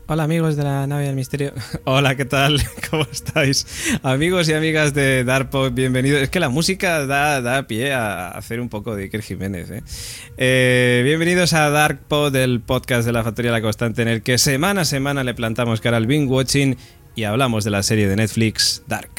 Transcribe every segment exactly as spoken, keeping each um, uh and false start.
Hola amigos de la nave del misterio. Hola, ¿qué tal? ¿Cómo estáis? Amigos y amigas de Darkpod, bienvenidos. Es que la música da, da pie a hacer un poco de Iker Jiménez, ¿eh? Eh, bienvenidos a Darkpod, el podcast de la Factoría La Constante, en el que semana a semana le plantamos cara al binge watching y hablamos de la serie de Netflix Dark.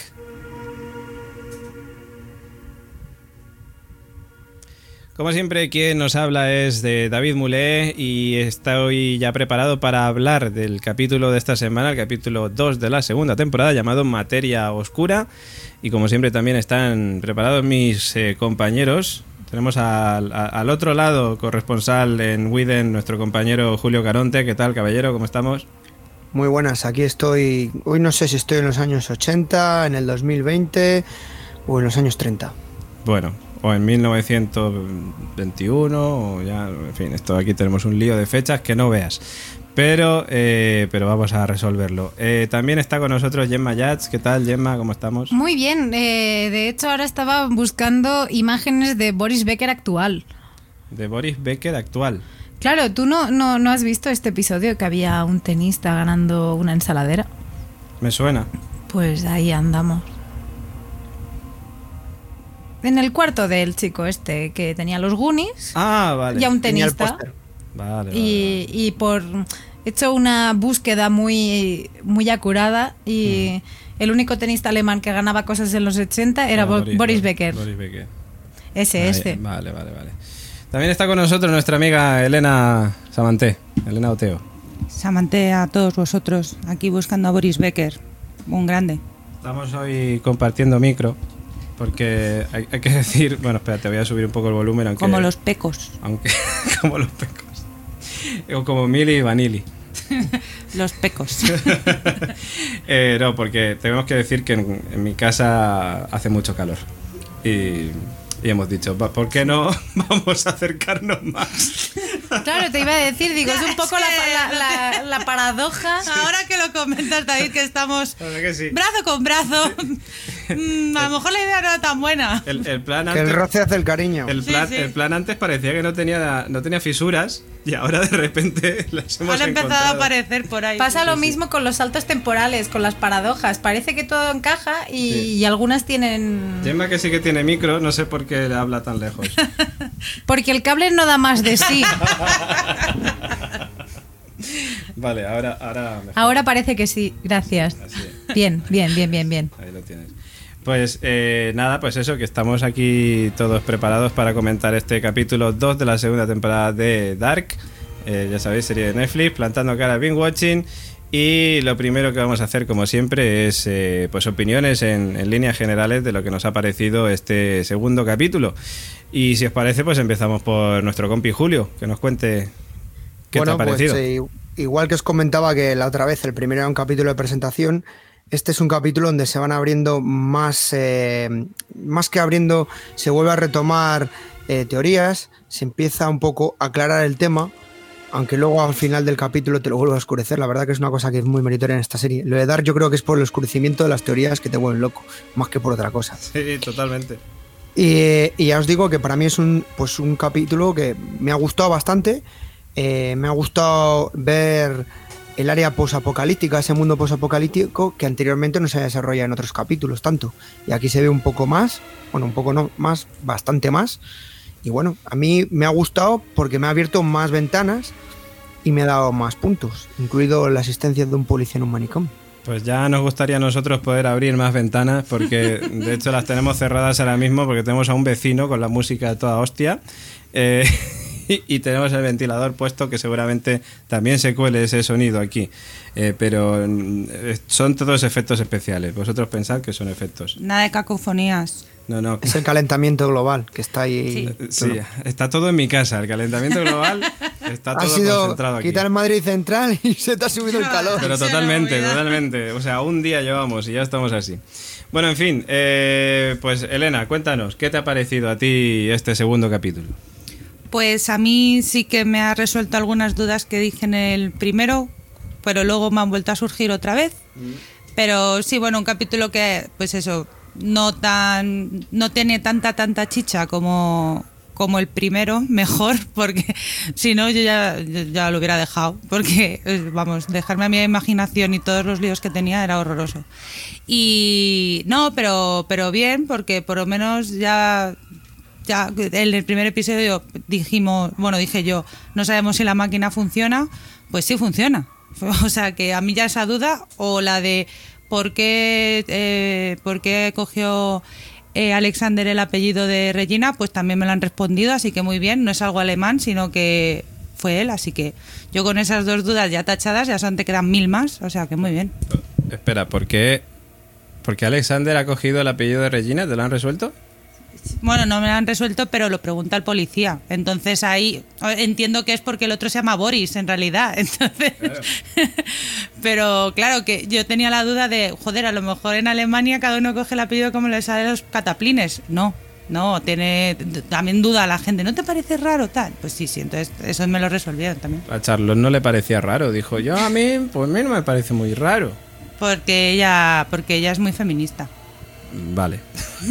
Como siempre, quien nos habla es de David Mulé y estoy ya preparado para hablar del capítulo de esta semana, el capítulo dos de la segunda temporada, llamado Materia Oscura. Y como siempre también están preparados mis eh, compañeros. Tenemos al, al otro lado, corresponsal en Widen, nuestro compañero Julio Caronte. ¿Qué tal, caballero? ¿Cómo estamos? Muy buenas, aquí estoy. Hoy no sé si estoy en los años ochenta, en el dos mil veinte o en los años treinta. Bueno, o en mil novecientos veintiuno, o ya, en fin, esto aquí tenemos un lío de fechas que no veas. Pero, eh, pero vamos a resolverlo. Eh, también está con nosotros Gemma Yats. ¿Qué tal, Gemma? ¿Cómo estamos? Muy bien. Eh, de hecho, ahora estaba buscando imágenes de Boris Becker actual. De Boris Becker actual. Claro, ¿tú no, no, no has visto este episodio que había un tenista ganando una ensaladera? Me suena. Pues ahí andamos. En el cuarto del chico este que tenía los Goonies. Ah, vale. Y a un tenista. Vale, vale, y, vale. y por he hecho una búsqueda muy muy acurada y mm. el único tenista alemán que ganaba cosas en los ochenta era ah, Boris, Boris Becker. Boris Becker. Ese, Ahí, ese. Vale, vale, vale. También está con nosotros nuestra amiga Elena Samanté. Elena Oteo. Samanté a todos vosotros, aquí buscando a Boris Becker, un grande. Estamos hoy compartiendo micro. Porque hay, hay que decir... Bueno, espérate, voy a subir un poco el volumen. Aunque, como los pecos. Aunque, como los pecos. O como Mili y Vanilli. Los pecos. eh, no, porque tenemos que decir que en, en mi casa hace mucho calor. Y... Y hemos dicho, ¿por qué no vamos a acercarnos más? Claro, te iba a decir, digo, es un poco la, la, la, la paradoja. Sí. Ahora que lo comentas, David, que estamos que sí. brazo con brazo, mm, a lo mejor la idea no era tan buena. El, el plan que antes, el roce hace el cariño. El plan, sí, sí. el plan antes parecía que no tenía, no tenía fisuras y ahora de repente las hemos Han empezado encontrado. a aparecer por ahí. Pasa sí, lo sí. mismo con los saltos temporales, con las paradojas. Parece que todo encaja y, sí. y algunas tienen... Gemma que sí que tiene micro, no sé por qué le habla tan lejos. Porque el cable no da más de sí. Vale, ahora... Ahora, ahora parece que sí, gracias. Así. Bien, bien, bien, bien, bien. Ahí lo tienes. Pues eh, nada, pues eso, que estamos aquí todos preparados para comentar este capítulo dos de la segunda temporada de Dark. Eh, ya sabéis, serie de Netflix, plantando cara al binge watching. Y lo primero que vamos a hacer, como siempre, es eh, pues opiniones en, en líneas generales de lo que nos ha parecido este segundo capítulo. Y si os parece, pues empezamos por nuestro compi Julio, que nos cuente qué bueno, te ha parecido. Pues, eh, igual que os comentaba que la otra vez el primero era un capítulo de presentación, este es un capítulo donde se van abriendo más, eh, más que abriendo, se vuelve a retomar eh, teorías, se empieza un poco a aclarar el tema. Aunque luego al final del capítulo te lo vuelvo a oscurecer. La verdad que es una cosa que es muy meritoria en esta serie. Lo de Dark yo creo que es por el oscurecimiento de las teorías que te vuelven loco, más que por otra cosa. Sí, totalmente. Y, y ya os digo que para mí es un, pues un capítulo que me ha gustado bastante. Eh, me ha gustado ver el área posapocalíptica, ese mundo posapocalíptico que anteriormente no se desarrolla en otros capítulos tanto. Y aquí se ve un poco más, bueno, un poco no, más, bastante más. Y bueno, a mí me ha gustado porque me ha abierto más ventanas y me ha dado más puntos, incluido la existencia de un policía en un manicomio. Pues ya nos gustaría a nosotros poder abrir más ventanas porque de hecho las tenemos cerradas ahora mismo porque tenemos a un vecino con la música de toda hostia eh, y, y tenemos el ventilador puesto que seguramente también se cuele ese sonido aquí. Eh, pero eh, son todos efectos especiales. Vosotros pensad que son efectos. Nada de cacofonías. No, no. Es el calentamiento global que está ahí. Sí, sí bueno. Está todo en mi casa. El calentamiento global está todo ha sido concentrado aquí. Quitar Madrid Central y se te ha subido el calor. Pero totalmente, totalmente. O sea, un día llevamos y ya estamos así. Bueno, en fin, eh, pues Elena, cuéntanos, ¿qué te ha parecido a ti este segundo capítulo? Pues a mí sí que me ha resuelto algunas dudas que dije en el primero, pero luego me han vuelto a surgir otra vez. Mm. Pero sí, bueno, un capítulo que, pues eso, no tan no tiene tanta, tanta chicha como, como el primero, mejor, porque si no yo ya, ya lo hubiera dejado, porque, vamos, dejarme a mi imaginación y todos los líos que tenía era horroroso. Y no, pero, pero bien, porque por lo menos ya... Ya en el primer episodio dijimos, bueno, dije yo, no sabemos si la máquina funciona, pues sí funciona. O sea, que a mí ya esa duda, o la de por qué, eh, por qué cogió eh, Alexander el apellido de Regina, pues también me lo han respondido, así que muy bien, no es algo alemán, sino que fue él, así que yo con esas dos dudas ya tachadas, ya son, te quedan mil más, o sea que muy bien. Espera, ¿por qué, ¿por qué Alexander ha cogido el apellido de Regina? ¿Te lo han resuelto? Bueno, no me lo han resuelto, pero lo pregunta el policía. Entonces ahí entiendo que es porque el otro se llama Boris, en realidad. Entonces, claro. Pero claro, que yo tenía la duda de, joder, a lo mejor en Alemania cada uno coge el apellido como le sale a los cataplines. No, no, tiene también duda la gente. ¿No te parece raro tal? Pues sí, sí, entonces eso me lo resolvieron también. A Charlotte no le parecía raro. Dijo, yo a mí, pues a mí no me parece muy raro. Porque ella, porque ella es muy feminista. Vale.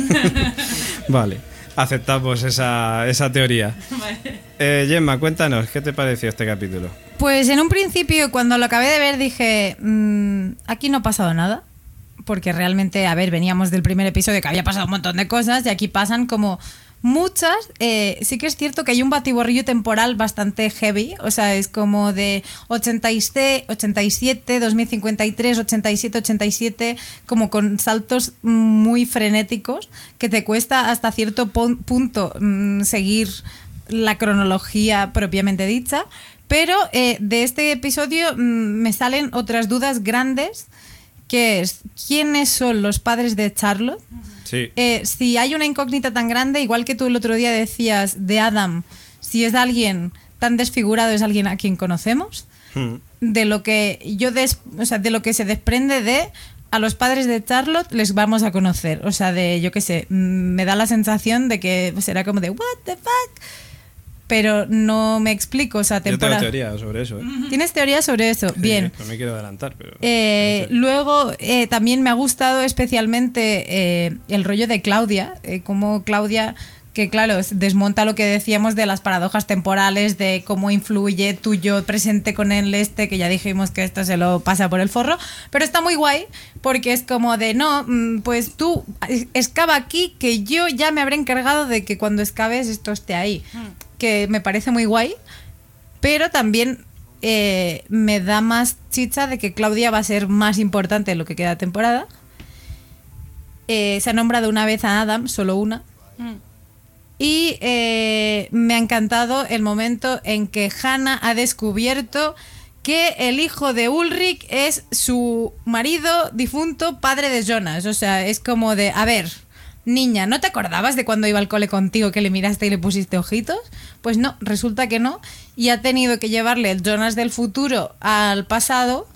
Vale. Aceptamos esa, esa teoría. Vale. Eh, Gemma, cuéntanos, ¿qué te pareció este capítulo? Pues en un principio, cuando lo acabé de ver, dije, mmm, aquí no ha pasado nada. Porque realmente, a ver, veníamos del primer episodio que había pasado un montón de cosas y aquí pasan como muchas. Eh, sí que es cierto que hay un batiborrillo temporal bastante heavy, o sea, es como de ochenta y siete, dos mil cincuenta y tres, ochenta y siete, ochenta y siete, como con saltos muy frenéticos que te cuesta hasta cierto punto mmm, seguir la cronología propiamente dicha, pero eh, de este episodio mmm, me salen otras dudas grandes, que es, ¿quiénes son los padres de Charlotte? Sí. Eh, si hay una incógnita tan grande, igual que tú el otro día decías de Adam, si es alguien tan desfigurado, es alguien a quien conocemos, hmm. de lo que yo des, o sea, de lo que se desprende de a los padres de Charlotte les vamos a conocer, o sea, de yo qué sé, me da la sensación de que será como de what the fuck, pero no me explico, o sea, temporada. Yo tengo teoría sobre eso, ¿eh? ¿Tienes teoría sobre eso? Sí, bien. No me quiero adelantar, pero... Eh, no sé. Luego, eh, también me ha gustado especialmente eh, el rollo de Claudia, eh, como Claudia, que claro, desmonta lo que decíamos de las paradojas temporales, de cómo influye tu yo presente con el este, que ya dijimos que esto se lo pasa por el forro, pero está muy guay, porque es como de, no, pues tú excava aquí, que yo ya me habré encargado de que cuando excaves esto esté ahí. Mm. Que me parece muy guay, pero también eh, me da más chicha de que Claudia va a ser más importante en lo que queda de temporada. Eh, se ha nombrado una vez a Adam, solo una. Mm. Y eh, me ha encantado el momento en que Hannah ha descubierto que el hijo de Ulrich es su marido difunto, padre de Jonas. O sea, es como de, a ver... Niña, ¿no te acordabas de cuando iba al cole contigo que le miraste y le pusiste ojitos? Pues no, resulta que no. Y ha tenido que llevarle el Jonas del futuro al pasado,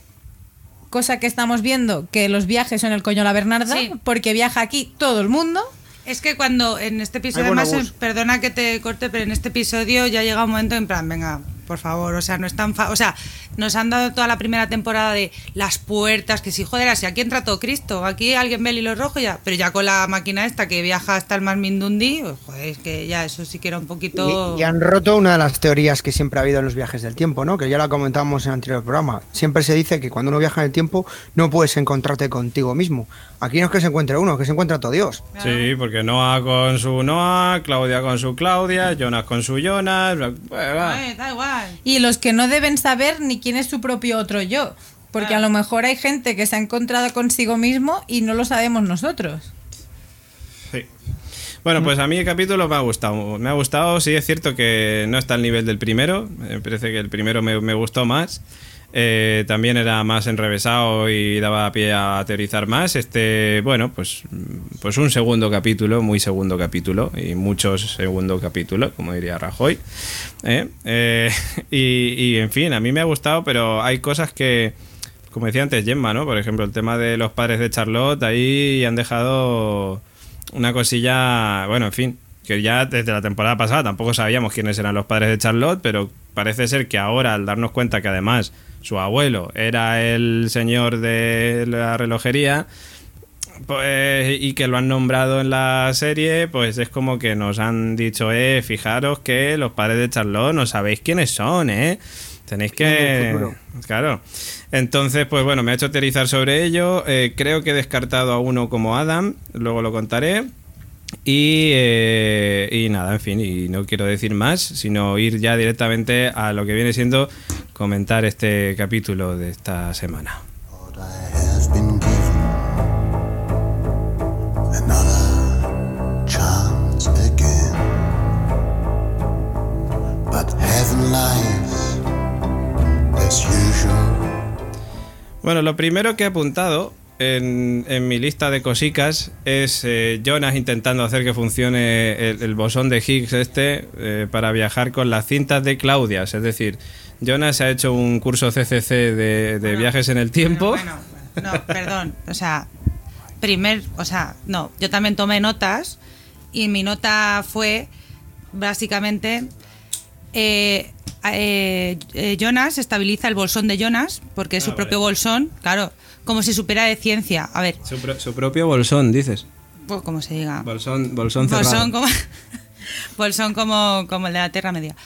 cosa que estamos viendo que los viajes son el coño la Bernarda, sí. Porque viaja aquí todo el mundo. Es que cuando en este episodio, además, eh, perdona que te corte, pero en este episodio ya llega un momento en plan, venga, por favor, o sea, no es tan fa- o sea, nos han dado toda la primera temporada de las puertas, que si joder, así aquí entra todo Cristo, aquí alguien ve el hilo rojo ya, pero ya con la máquina esta que viaja hasta el Mar Mindundi, pues, joder, es que ya eso sí que era un poquito... Y, y han roto una de las teorías que siempre ha habido en los viajes del tiempo, ¿no? Que ya la comentábamos en el anterior programa. Siempre se dice que cuando uno viaja en el tiempo no puedes encontrarte contigo mismo. Aquí no es que se encuentre uno, es que se encuentra todo Dios. Sí, porque Noah con su Noah, Claudia con su Claudia, Jonas con su Jonas... Ay, da igual. Y los que no deben saber ni quién es su propio otro yo, porque a lo mejor hay gente que se ha encontrado consigo mismo y no lo sabemos nosotros. Sí. Bueno, pues a mí el capítulo me ha gustado. Me ha gustado, sí es cierto que no está al nivel del primero. Me parece que el primero me, me gustó más. Eh, también era más enrevesado y daba pie a teorizar más. Este, bueno, pues, pues un segundo capítulo, muy segundo capítulo y muchos segundo capítulo, como diría Rajoy. ¿Eh? Eh, y, y en fin, a mí me ha gustado, pero hay cosas que, como decía antes Gemma, ¿no? Por ejemplo, el tema de los padres de Charlotte, ahí han dejado una cosilla, bueno, en fin, que ya desde la temporada pasada tampoco sabíamos quiénes eran los padres de Charlotte, pero parece ser que ahora, al darnos cuenta que además su abuelo era el señor de la relojería, pues, y que lo han nombrado en la serie, pues es como que nos han dicho, eh, fijaros que los padres de Charlotte no sabéis quiénes son, eh. Tenéis que... Claro. Entonces, pues bueno, me ha hecho teorizar sobre ello. Eh, creo que he descartado a uno como Adam, luego lo contaré. Y, eh, y nada, en fin, y no quiero decir más, sino ir ya directamente a lo que viene siendo comentar este capítulo de esta semana. Bueno, lo primero que he apuntado en, en mi lista de cosicas es eh, Jonas intentando hacer que funcione el, el bosón de Higgs este eh, para viajar con las cintas de Claudia. Es decir, Jonas ha hecho un curso C C C de, de bueno, viajes en el tiempo. Bueno, bueno, no, perdón, o sea, primer, o sea, no, yo también tomé notas y mi nota fue básicamente eh, eh, eh, Jonas estabiliza el bolsón de Jonas porque es ah, su propio vale. bolsón, claro. Como si supiera de ciencia. A ver. Su, pro, su propio bolsón, dices. Pues como se diga. Bolsón, bolsón cerrado. Bolsón como, bolsón como, como el de la Tierra Media.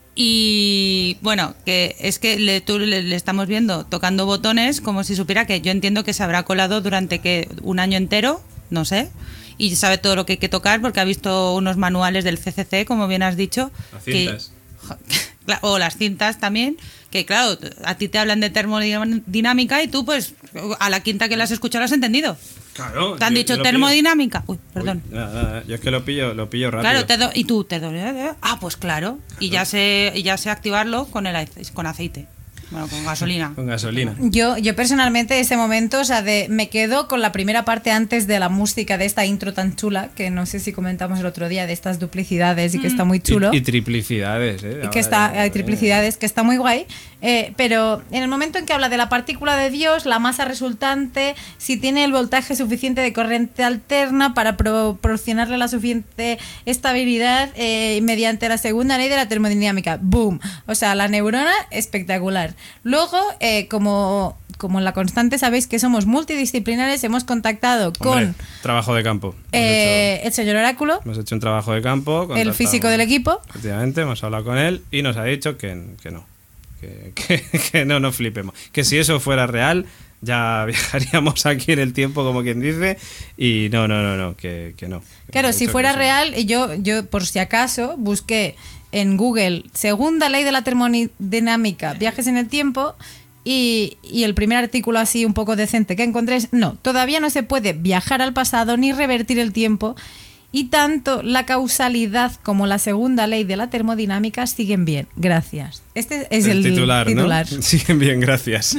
Y bueno, que es que le, tú le, le estamos viendo tocando botones como si supiera que yo entiendo que se habrá colado durante que un año entero, no sé, y sabe todo lo que hay que tocar porque ha visto unos manuales del C C C, como bien has dicho. Las cintas. Que, o las cintas también, que claro, a ti te hablan de termodinámica y tú pues a la quinta que las has escuchado las has entendido. Claro. Te han yo, dicho yo termodinámica. Uy, perdón. Uy, nada, nada, yo es que lo pillo, lo pillo rápido. Claro, te do, y tú te do, ah, pues claro, y ya sé, y ya sé activarlo con el con aceite. Bueno, con gasolina. Con gasolina. Yo, yo personalmente ese momento, o sea, de me quedo con la primera parte antes de la música de esta intro tan chula, que no sé si comentamos el otro día de estas duplicidades y que mm. está muy chulo. Y, y triplicidades, ¿eh? Y que está, hay triplicidades, que está muy guay. Eh, pero en el momento en que habla de la partícula de Dios, la masa resultante, si tiene el voltaje suficiente de corriente alterna para proporcionarle la suficiente estabilidad eh, mediante la segunda ley de la termodinámica. ¡Boom! O sea, la neurona espectacular. Luego, eh, como, como en la constante sabéis que somos multidisciplinares, hemos contactado con... Hombre, trabajo de campo. Eh, hecho, el señor Oráculo. Hemos hecho un trabajo de campo. El físico del equipo. Efectivamente, hemos hablado con él y nos ha dicho que, que no. Que, que, que no nos flipemos. Que si eso fuera real, ya viajaríamos aquí en el tiempo, como quien dice, y no, no, no, no, que, que no. Claro, si fuera real, yo, yo por si acaso busqué en Google segunda ley de la termodinámica, viajes en el tiempo, y, y el primer artículo así un poco decente que encontré es, no, todavía no se puede viajar al pasado ni revertir el tiempo, y tanto la causalidad como la segunda ley de la termodinámica siguen bien, gracias. Este es el, el titular, titular. ¿no? Siguen bien, gracias.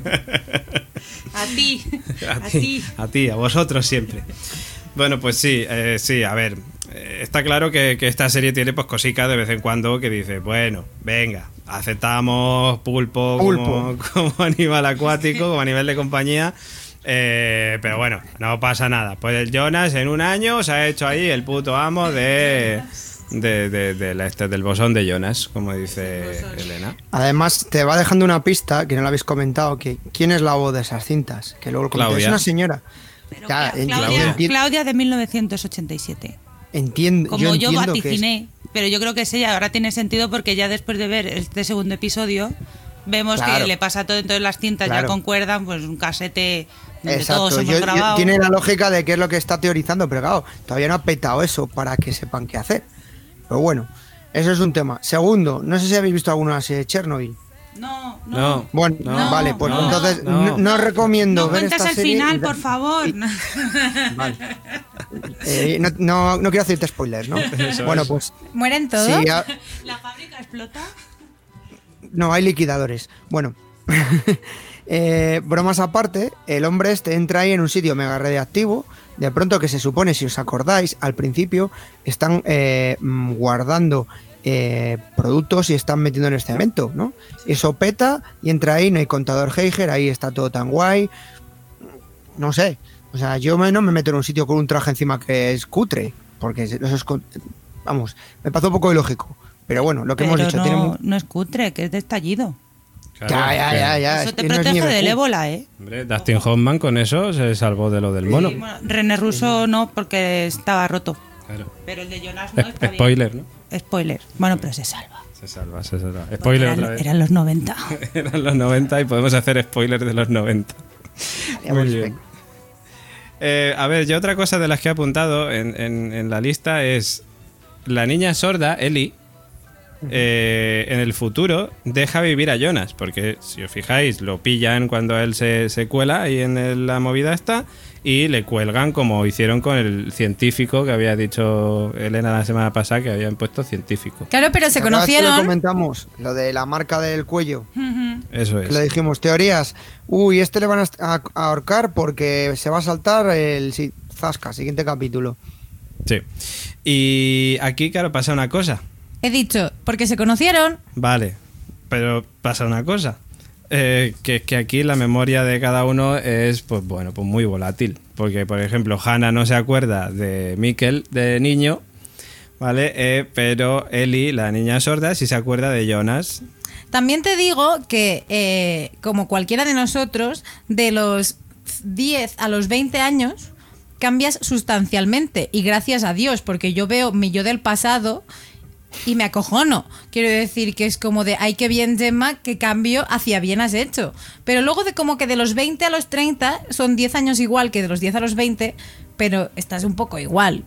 A ti, a, a ti, ti, a ti, a vosotros siempre. Bueno, pues sí, eh, sí, a ver, eh, está claro que, que esta serie tiene pues cositas de vez en cuando que dice, bueno, venga, aceptamos pulpo, pulpo. Como, como animal acuático, como animal de compañía. Eh, pero bueno, no pasa nada. Pues el Jonas en un año se ha hecho ahí el puto amo de, de, de, de la, este, del bosón de Jonas, como dice Elena. Además te va dejando una pista que no la habéis comentado, que quién es la voz de esas cintas, que luego lo comenté. Es una señora. Pero ya, Claudia, Claudia, Claudia de mil novecientos ochenta y siete. Entiendo. Como yo, yo vaticiné, pero yo creo que es ella. Ahora tiene sentido porque ya después de ver este segundo episodio vemos claro. que le pasa todo, entonces las cintas claro. ya concuerdan, pues un casete donde exacto. todos hemos yo, grabado. Yo, tiene la lógica de qué es lo que está teorizando, pero claro, todavía no ha petado eso para que sepan qué hacer. Pero bueno, eso es un tema. Segundo, no sé si habéis visto alguna serie de Chernobyl. No, no. no. Bueno, no, vale, pues no, entonces no, no, no recomiendo no ver esta el serie. final, y, por favor. Y, vale. Eh, no, no, no quiero hacerte spoilers, ¿no? Eso bueno, es. pues. ¿Mueren todos? Sí, ya... ¿La fábrica explota? No, hay liquidadores. Bueno. eh, bromas aparte, el hombre este entra ahí en un sitio mega radiactivo. De pronto, que se supone, si os acordáis, al principio están eh, guardando eh, productos y están metiendo en el cemento, ¿no? Eso peta y entra ahí, no hay contador Geiger, ahí está todo tan guay. No sé, o sea, yo me, no me meto en un sitio con un traje encima que es cutre, porque eso es, vamos, me pasó un poco ilógico. Pero bueno, lo que Pero hemos dicho no, tiene muy... no es cutre, que es de estallido. Claro, ya, ya, que- ya, ya. Eso es te que no es protege ni del Goku. ébola, ¿eh? Hombre, Dustin Hoffman con eso se salvó de lo del mono. Sí, bueno, René Russo no, porque estaba roto. Claro. Pero el de Jonas no está bien. Spoiler, ¿no? Spoiler. Bueno, pero se salva. Se salva, se salva. Spoiler Eran, otra vez. eran los noventa. Eran los noventa y podemos hacer spoilers de los noventa. Muy bien. Eh, a ver, yo otra cosa de las que he apuntado en, en- en la lista es la niña sorda, Ellie, eh, en el futuro deja vivir a Jonas, porque si os fijáis, lo pillan cuando él se, se cuela ahí en el- la movida esta y le cuelgan como hicieron con el científico que había dicho Elena la semana pasada, que habían puesto científico. Claro, pero se ¿Te acuerdas que lo conocieron. comentamos, lo de la marca del cuello. Eso Que le es. dijimos, teorías. Uy, este le van a, a- a ahorcar porque se va a saltar el sí, Zasca, siguiente capítulo. Sí. Y aquí, claro, pasa una cosa. He dicho, porque se conocieron. Vale, pero pasa una cosa. Eh, que es que aquí la memoria de cada uno es, pues bueno, pues muy volátil. Porque, por ejemplo, Hannah no se acuerda de Mikkel de niño, ¿vale? Eh, pero Ellie, la niña sorda, sí se acuerda de Jonas. También te digo que, eh, como cualquiera de nosotros, de los diez a los veinte años cambias sustancialmente. Y gracias a Dios, porque yo veo mi yo del pasado y me acojono. Quiero decir que es como de, ay, qué bien, Gemma, qué cambio hacia bien has hecho. Pero luego de como que de los veinte a los treinta son diez años igual que de los diez a los veinte, pero estás un poco igual.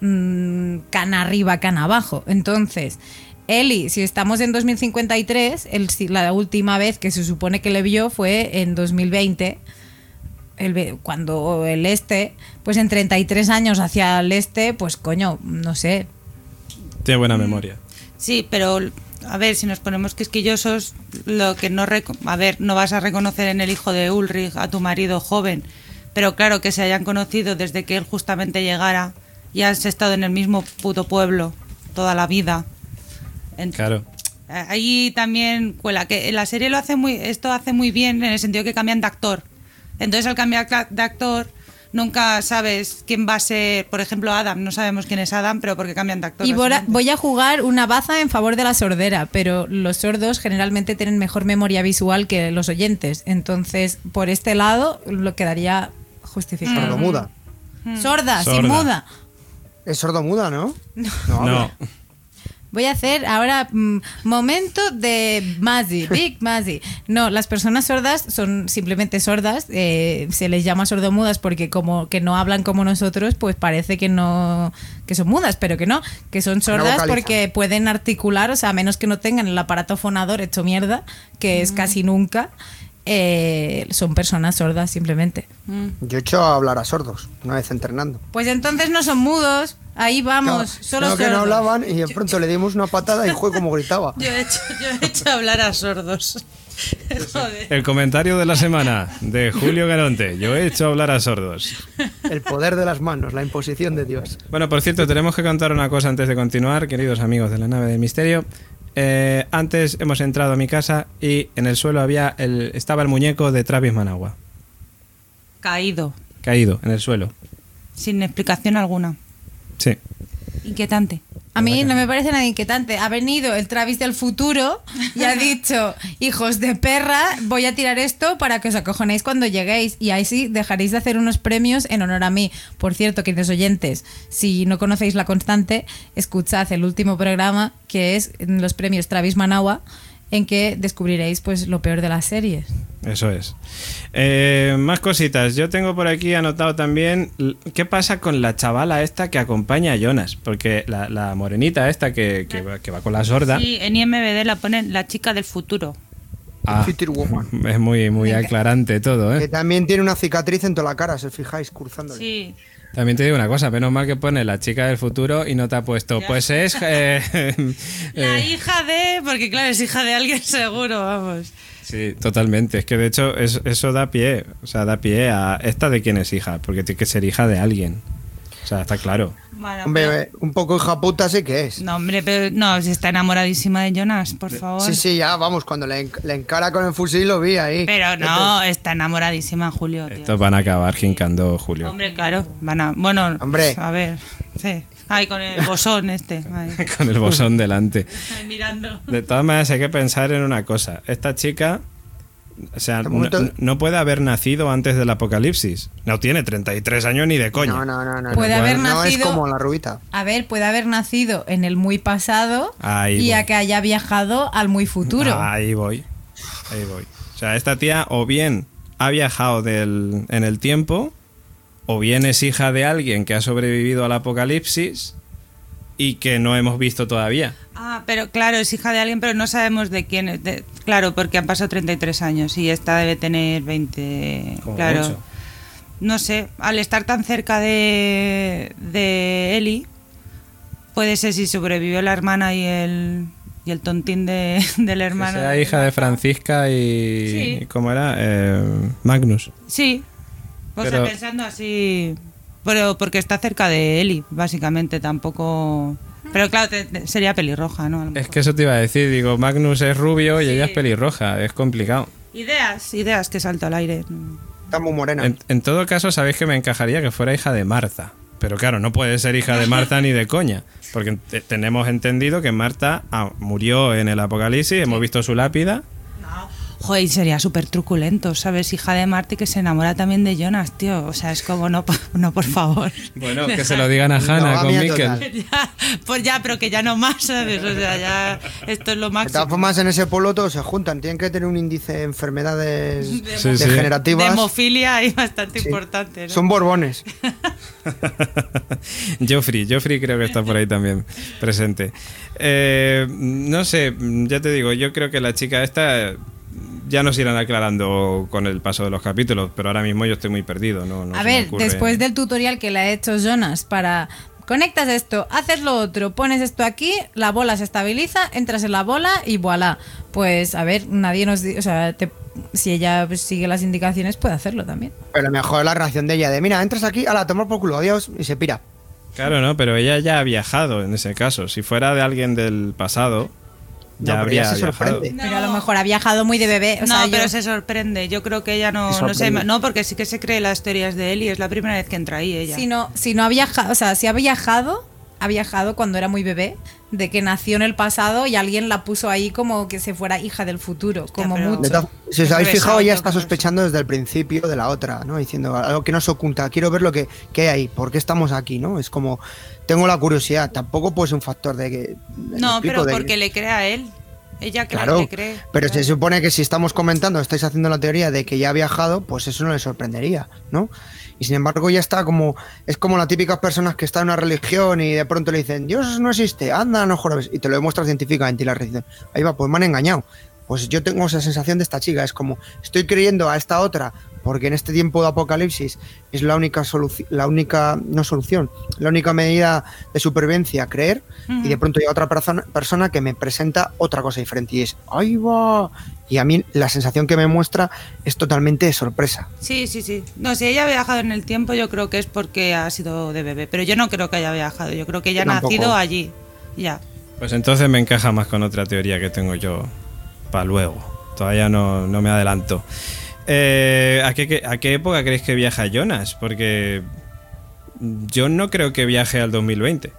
Mm, cana arriba, cana abajo. Entonces, Ellie, si estamos en dos mil cincuenta y tres, el, si la última vez que se supone que le vio fue en dos mil veinte. El, ve- cuando el este, pues en treinta y tres años hacia el este, pues coño, no sé. Tiene buena memoria. Sí, pero a ver, si nos ponemos quisquillosos, lo que no reco- a ver, no vas a reconocer en el hijo de Ulrich a tu marido joven, pero claro que se hayan conocido desde que él justamente llegara y has estado en el mismo puto pueblo toda la vida. Ent- Claro. Ahí también cuela que la serie lo hace muy, esto hace muy bien en el sentido que cambian de actor. Entonces al cambiar cla- de actor nunca sabes quién va a ser, por ejemplo Adam, no sabemos quién es Adam, pero porque cambian de actor. Y voy a, básicamente. voy a jugar una baza en favor de la sordera, pero los sordos generalmente tienen mejor memoria visual que los oyentes. Entonces, por este lado, lo quedaría justificado. Sordomuda. Sorda, sin Sorda. muda. Es sordomuda, ¿no? No. No. habla. Voy a hacer ahora mm, momento de Masi, Big Masi. No, las personas sordas son simplemente sordas, eh, se les llama sordomudas porque como que no hablan como nosotros, pues parece que no que son mudas, pero que no, que son sordas vocalizan. porque pueden articular, o sea, a menos que no tengan el aparato fonador hecho mierda, que es casi nunca, eh, son personas sordas simplemente. Yo he hecho hablar a sordos, una vez entrenando. Pues entonces no son mudos, ahí vamos, Claro, solo no, que no sordos. hablaban y de pronto le dimos una patada y fue como gritaba. Yo he hecho, yo he hecho hablar a sordos. Joder. El comentario de la semana de Julio Garonte. Yo he hecho hablar a sordos. El poder de las manos, la imposición de Dios. Bueno, por cierto, tenemos que contar una cosa antes de continuar, queridos amigos de la nave del misterio. Eh, antes hemos entrado a mi casa y en el suelo había el, estaba el muñeco de Travis Managua, Caído, caído en el suelo. sin explicación alguna. Sí. Inquietante. A mí no me parece nada inquietante. Ha venido el Travis del futuro y ha dicho, hijos de perra, voy a tirar esto para que os acojonéis cuando lleguéis. Y ahí sí dejaréis de hacer unos premios en honor a mí. Por cierto, queridos oyentes, si no conocéis La Constante, escuchad el último programa, que es los premios Travis Managua, en que descubriréis pues lo peor de las series. Eso es. Eh, más cositas. Yo tengo por aquí anotado también l- qué pasa con la chavala esta que acompaña a Jonas. Porque la, la morenita esta que, que, va, que va con la sorda. Sí, en I M D B la ponen la chica del futuro. Ah, Future Woman. es muy, muy aclarante todo, Que ¿eh? también tiene una cicatriz en toda la cara, si os fijáis, cruzándole. Sí. También te digo una cosa, menos mal que pone la chica del futuro y no te ha puesto, Ya. pues es... eh, La eh, hija de... Porque claro, es hija de alguien seguro, vamos. sí, totalmente. Es que de hecho es- eso da pie, o sea, da pie a esta de quién es hija, porque tiene que ser hija de alguien. O sea, está claro. Bueno, Hombre, pero- eh, un poco hija puta sí que es. No, hombre, pero no, si está enamoradísima de Jonas, por favor. Sí, sí, ya, vamos, cuando le, en- le encara con el fusil lo vi ahí. Pero no, está enamoradísima Julio, tío. Estos van a acabar jincando Julio. Hombre, claro, van a... Bueno, Hombre. a ver, sí. Ay, con el bosón este. Ay. Con el bosón delante. Ay, mirando. De todas maneras hay que pensar en una cosa. Esta chica O sea, De no, momento- no puede haber nacido antes del apocalipsis. No tiene treinta y tres años ni de coña. No, no, no, no. Puede no, haber no es nacido- como la rubita. A ver, puede haber nacido en el muy pasado Ahí y voy. a que haya viajado al muy futuro. Ahí voy. Ahí voy. O sea, esta tía o bien ha viajado del, en el tiempo, o bien es hija de alguien que ha sobrevivido al apocalipsis y que no hemos visto todavía. Ah, pero claro, es hija de alguien, pero no sabemos de quién es. de- claro, porque han pasado treinta y tres años y esta debe tener veinte. Como claro. mucho. No sé, al estar tan cerca de, de Ellie, puede ser si sobrevivió la hermana y el, y el tontín de, del Que hermano. sea hija de Francisca y... Sí. ¿y ¿Cómo era? Eh, Magnus. Sí, o Pero- sea, pensando así. Pero porque está cerca de Ellie, básicamente, tampoco. Pero claro, te- te- sería pelirroja, ¿no? A lo Es mejor. que eso te iba a decir. Digo, Magnus es rubio y Sí. ella es pelirroja. Es complicado. Ideas, ideas que salto al aire. Está muy morena. En, en todo caso, sabéis que me encajaría que fuera hija de Marta. Pero claro, no puede ser hija de Marta ni de coña. Porque te- tenemos entendido que Marta ah, murió en el apocalipsis, hemos visto su lápida. Joder, y sería súper truculento, ¿sabes? Hija de Marty que se enamora también de Jonas, tío. O sea, es como, no, no, por favor. Bueno, que se lo digan a Hannah No, con mía Mikkel. total. Ya, pues ya, pero que ya no más, ¿sabes? O sea, ya esto es lo De todas máximo. formas, en ese pueblo todos se juntan. Tienen que tener un índice de enfermedades Sí, sí. degenerativas. De hemofilia ahí bastante Sí. importante, ¿no? Son borbones. Joffrey, Joffrey creo que está por ahí también presente. Eh, no sé, ya te digo, yo creo que la chica esta ya nos irán aclarando con el paso de los capítulos, pero ahora mismo yo estoy muy perdido. No, no A se me ver, ocurre- después del tutorial que le ha hecho Jonas para conectas esto, haces lo otro, pones esto aquí, la bola se estabiliza, entras en la bola y voilà. Pues a ver, nadie nos di- o sea, te- si ella pues, sigue las indicaciones puede hacerlo también. Pero mejor la reacción de ella de, mira, entras aquí, a la tomar por culo, adiós, y se pira. Claro, no, pero ella ya ha viajado en ese caso. Si fuera de alguien del pasado, ya No, pero habría ella se viajado. sorprende. Pero a lo mejor ha viajado muy de bebé. O No, sea, yo- pero se sorprende. Yo creo que ella no, Se no sé, sorprende. no, porque sí que se cree las teorías de Ellie. Es la primera vez que entra ahí ella. si no, si no ha viajado, o sea, si ha viajado, ha viajado cuando era muy bebé, de que nació en el pasado y alguien la puso ahí como que se fuera hija del futuro, como pero- De mucho. todas- si os Es habéis fijado, resalte, ella está pero sospechando desde el principio de la otra, ¿no? Diciendo algo que nos oculta, quiero ver lo que, que hay ahí, por qué estamos aquí, ¿no? Es como, tengo la curiosidad, tampoco puede ser un factor de que... me No, explico, pero de- porque le cree a él. Ella claro, Claro, le cree. pero Claro. se supone que si estamos comentando, estáis haciendo la teoría de que ya ha viajado, pues eso no le sorprendería, ¿no? Y sin embargo ya está como, es como las típicas personas que están en una religión y de pronto le dicen, Dios no existe, anda, no jorobes, y te lo demuestras científicamente y la dicen, ahí va, pues me han engañado. Pues yo tengo esa sensación de esta chica, es como, estoy creyendo a esta otra, porque en este tiempo de apocalipsis es la única solución, la única, no solución, la única medida de supervivencia, creer, Ujú. y de pronto hay otra persona, persona que me presenta otra cosa diferente y es, ahí va. Y a mí la sensación que me muestra es totalmente de sorpresa. Sí, sí, sí. No, si ella ha viajado en el tiempo, yo creo que es porque ha sido de bebé. Pero yo no creo que haya viajado. Yo creo que ella ha Yo tampoco. nacido allí. Ya. Pues entonces me encaja más con otra teoría que tengo yo para luego. Todavía no, no me adelanto. Eh, ¿a, qué, ¿A qué época creéis que viaja Jonas? Porque yo no creo que viaje al dos mil veinte.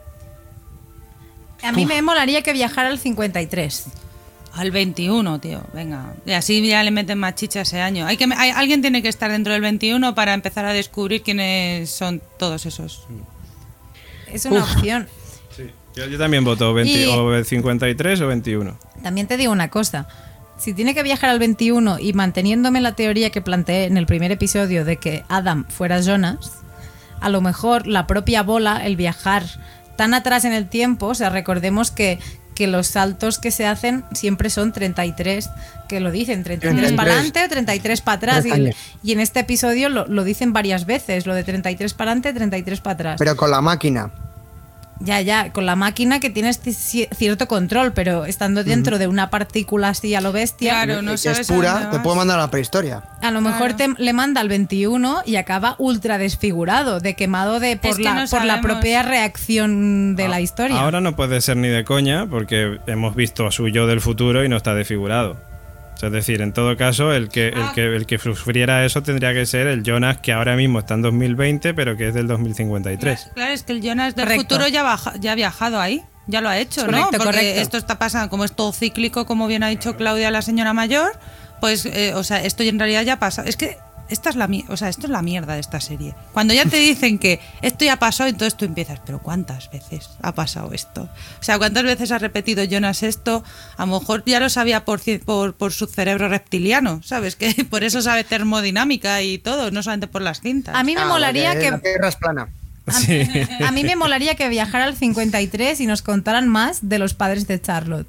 A mí me molaría que viajara al cincuenta y tres. Al veintiuno, tío. Venga. Y así ya le meten más chicha ese año. Hay que, hay, alguien tiene que estar dentro del veintiuno para empezar a descubrir quiénes son todos esos. Es una Uf. opción. Sí. Yo, yo también voto veinte, Y- o cincuenta y tres o veintiuno. También te digo una cosa. Si tiene que viajar al veintiuno y manteniéndome la teoría que planteé en el primer episodio de que Adam fuera Jonas, a lo mejor la propia bola, el viajar tan atrás en el tiempo, o sea, recordemos que, que los saltos que se hacen siempre son treinta y tres, que lo dicen, treinta y tres treinta y tres. para adelante o treinta y tres para atrás. Tres Y, años. y en este episodio lo, lo dicen varias veces, lo de treinta y tres para adelante, treinta y tres para atrás. Pero con la máquina. Ya, ya, con la máquina que tienes ci- cierto control, pero estando dentro de una partícula así a lo bestia, Claro, no que sabes es a pura, dónde te vas. puedo mandar a la prehistoria. a lo mejor te, le manda al veintiuno y acaba ultra desfigurado, de quemado de por, que la, no por la sabemos. propia reacción de la Ah, historia. Ahora no puede ser ni de coña porque hemos visto a su yo del futuro y no está desfigurado. O sea, es decir, en todo caso, el que, el, Ah. que, el que sufriera eso tendría que ser el Jonas que ahora mismo está en dos mil veinte, pero que es del dos mil cincuenta y tres. Claro, es que el Jonas del Correcto. futuro ya, baja- ya ha viajado ahí. Ya lo ha hecho, Correcto, ¿no? Porque correcto. esto está pasando, como es todo cíclico, como bien ha dicho Claudia, la señora mayor, Pues, eh, o sea, esto en realidad ya pasa. Es que esta es la, o sea, esto es la mierda de esta serie. Cuando ya te dicen que esto ya pasó, entonces tú empiezas, pero ¿cuántas veces ha pasado esto? O sea, ¿cuántas veces ha repetido Jonas esto? A lo mejor ya lo sabía por, por, por su cerebro reptiliano, ¿sabes? Que por eso sabe termodinámica y todo, no solamente por las cintas. A mí me Ah, molaría porque que... la Tierra es plana. A, Sí. a mí me molaría que viajara al cincuenta y tres y nos contaran más de los padres de Charlotte.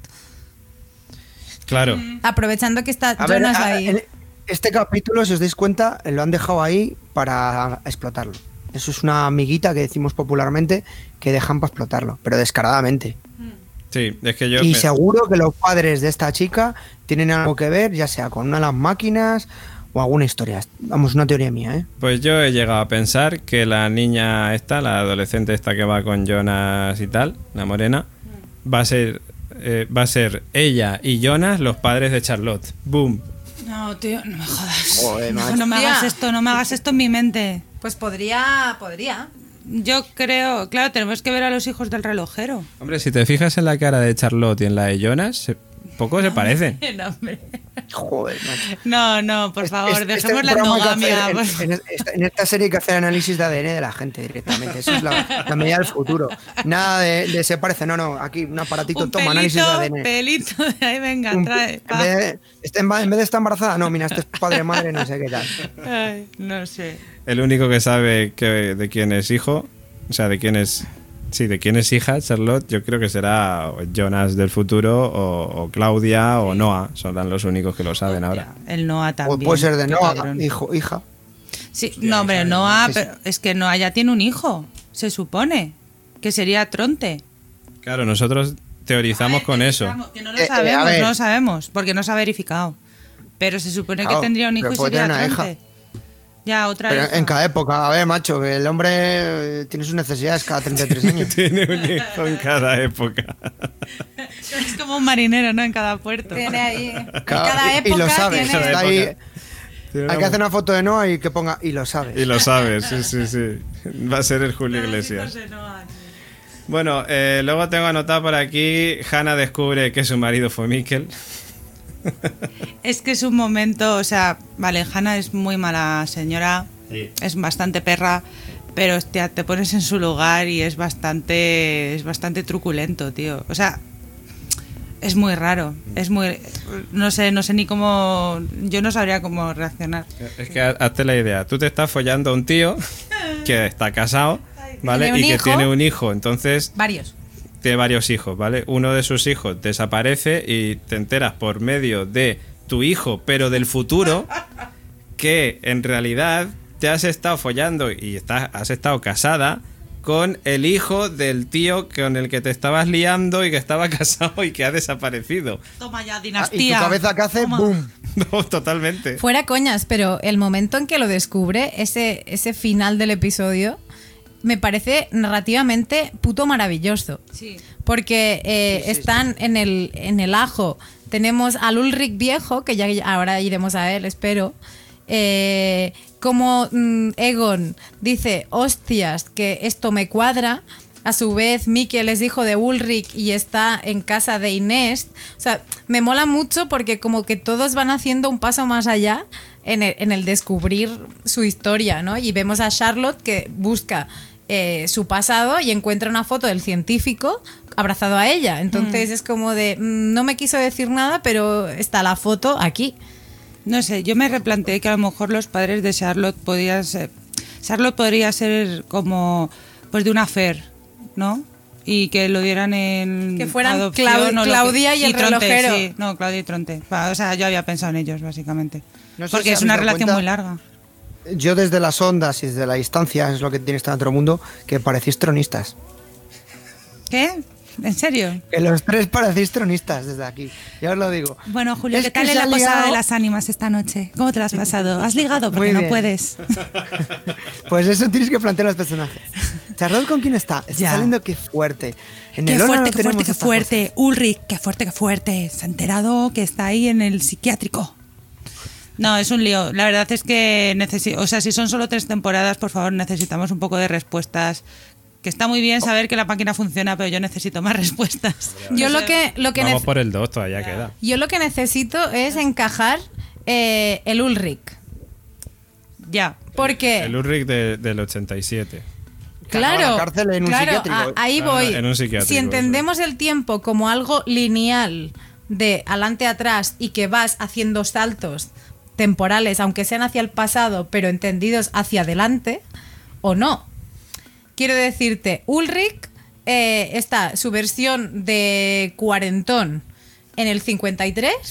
Claro. Aprovechando que está A ver, Jonas a- ahí. en este capítulo, si os dais cuenta, lo han dejado ahí para explotarlo. Eso es una amiguita que decimos popularmente que dejan para explotarlo, pero descaradamente. Sí, es que yo... Y me- seguro que los padres de esta chica tienen algo que ver, ya sea con una de las máquinas o alguna historia. Vamos, una teoría mía, ¿eh? Pues yo he llegado a pensar que la niña esta, la adolescente esta que va con Jonas y tal, la morena, va a ser eh, va a ser ella y Jonas los padres de Charlotte. Boom. No, tío, no me jodas. Joder, no, macho. no me Hostia. hagas esto, no me hagas esto en mi mente. Pues podría, podría. Yo creo, claro, tenemos que ver a los hijos del relojero. Hombre, si te fijas en la cara de Charlotte y en la de Jonas, se- poco se parecen. No, hombre. Joder, macho. No, no, por Este- favor, este- este dejemos la programa hay que endogamia. hacer por En, favor. en esta, en esta serie hay que hacer análisis de A D N de la gente directamente. Eso es la, la medida del futuro. Nada de, de se parece, no, no. Aquí un aparatito, Un toma análisis de A D pelito, N. pelito, de ahí venga, Un- trae. en, pa. vez de, este- en vez de estar embarazada, no, mira, este es padre, madre, no sé qué tal. Ay, no sé. El único que sabe que, de quién es hijo, o sea, de quién es... Sí, de quién es hija Charlotte, yo creo que será o Jonas del futuro o, o Claudia o Noah. Son los únicos que lo saben ahora. El Noah O también. puede ser de qué Noah, cabrón. hijo, hija. Sí, no, hombre, Noah, sí, sí. pero es que Noah ya tiene un hijo, se supone. Que sería Tronte. Claro, nosotros teorizamos con eso. Que no lo Eh, eh, a sabemos, ver. no lo sabemos, porque no se ha verificado. Pero se supone Claro, que tendría un hijo pero y puede sería tener una Tronte. Ya, otra Pero hija. en cada época, a ver, macho, que el hombre eh, tiene sus necesidades cada treinta y tres años. Tiene un hijo en cada época. Es como un marinero, ¿no? En cada puerto. Tiene ahí. En Claro, cada y- época y lo sabe, tiene. Cada está ahí. época. Tiene Hay una- que hacer una foto de Noah y que ponga y lo sabes. Y lo sabes, sí, sí, sí. Va a ser el Julio Iglesias. Bueno, eh, luego tengo anotado por aquí, Hannah descubre que su marido fue Mikkel. Es que es un momento, o sea, vale, Hannah es muy mala señora, Sí. es bastante perra, pero hostia, te pones en su lugar y es bastante, es bastante truculento, tío. O sea, es muy raro, es muy, no sé, no sé ni cómo, yo no sabría cómo reaccionar. Es que ha- hazte la idea, tú te estás follando a un tío que está casado, ¿vale? Tiene un Y que hijo. tiene un hijo, entonces Varios. tiene varios hijos, ¿vale? Uno de sus hijos desaparece y te enteras por medio de tu hijo, pero del futuro, que en realidad te has estado follando y estás, has estado casada con el hijo del tío con el que te estabas liando y que estaba casado y que ha desaparecido. Toma ya, Ah, dinastía. y tu cabeza que hace, Toma. boom. No, totalmente. Fuera coñas, pero el momento en que lo descubre, ese, ese final del episodio, me parece narrativamente puto maravilloso. Sí. Porque eh, Sí, sí, están En, el, en el ajo. Tenemos al Ulrich viejo, que ya ahora iremos a él, espero. Eh, como mm, Egon dice, hostias, que esto me cuadra. A su vez, Mikkel es hijo de Ulrich y está en casa de Inés. O sea, me mola mucho porque como que todos van haciendo un paso más allá en el, en el descubrir su historia, ¿no? Y vemos a Charlotte que busca eh, su pasado y encuentra una foto del científico abrazado a ella. Entonces es como de, mm, no me quiso decir nada, pero está la foto aquí. No sé, yo me replanteé que a lo mejor los padres de Charlotte podían ser, Charlotte podría ser como pues de una affair, ¿no? Y que lo dieran en Que fueran adopción Clau- o lo que- Claudia y el Tronte, relojero. sí, no, Claudia y Tronte. Va, o sea, yo había pensado en ellos básicamente. No sé Porque si es una habéis dado relación cuenta, muy larga. Yo desde las ondas y desde la distancia, es lo que tiene este otro mundo, que parecéis tronistas. ¿Qué? ¿En serio? Que los tres parecéis tronistas desde aquí. Ya os lo digo. Bueno, Julio, Es ¿qué que tal se en la ha posada liado- de las ánimas esta noche? ¿Cómo te lo has pasado? ¿Has ligado? Porque Muy no bien. puedes. Pues eso tienes que plantear a los personajes. Charlotte, ¿con quién está? Está Ya. saliendo qué fuerte. En Qué el Ona fuerte, no qué tenemos fuerte, qué estas fuerte. Ulrich, qué fuerte, qué fuerte. Se ha enterado que está ahí en el psiquiátrico. No, es un lío. La verdad es que necesito, o sea, si son solo tres temporadas, por favor, necesitamos un poco de respuestas. Que está muy bien saber que la máquina funciona, pero yo necesito más respuestas. Yo No lo sé. que, lo que Vamos nece- por el dos, todavía queda. Yo lo que necesito es encajar eh, el Ulrich. Ya. Porque... El Ulrich de, del ochenta y siete. Claro, a la cárcel en un claro, psiquiátrico. a- ahí Ah, voy. en un psiquiátrico, Si entendemos el tiempo como algo lineal de adelante a atrás y que vas haciendo saltos temporales, aunque sean hacia el pasado, pero entendidos hacia adelante, o no. Quiero decirte, Ulrich eh, está su versión de cuarentón en el cincuenta y tres,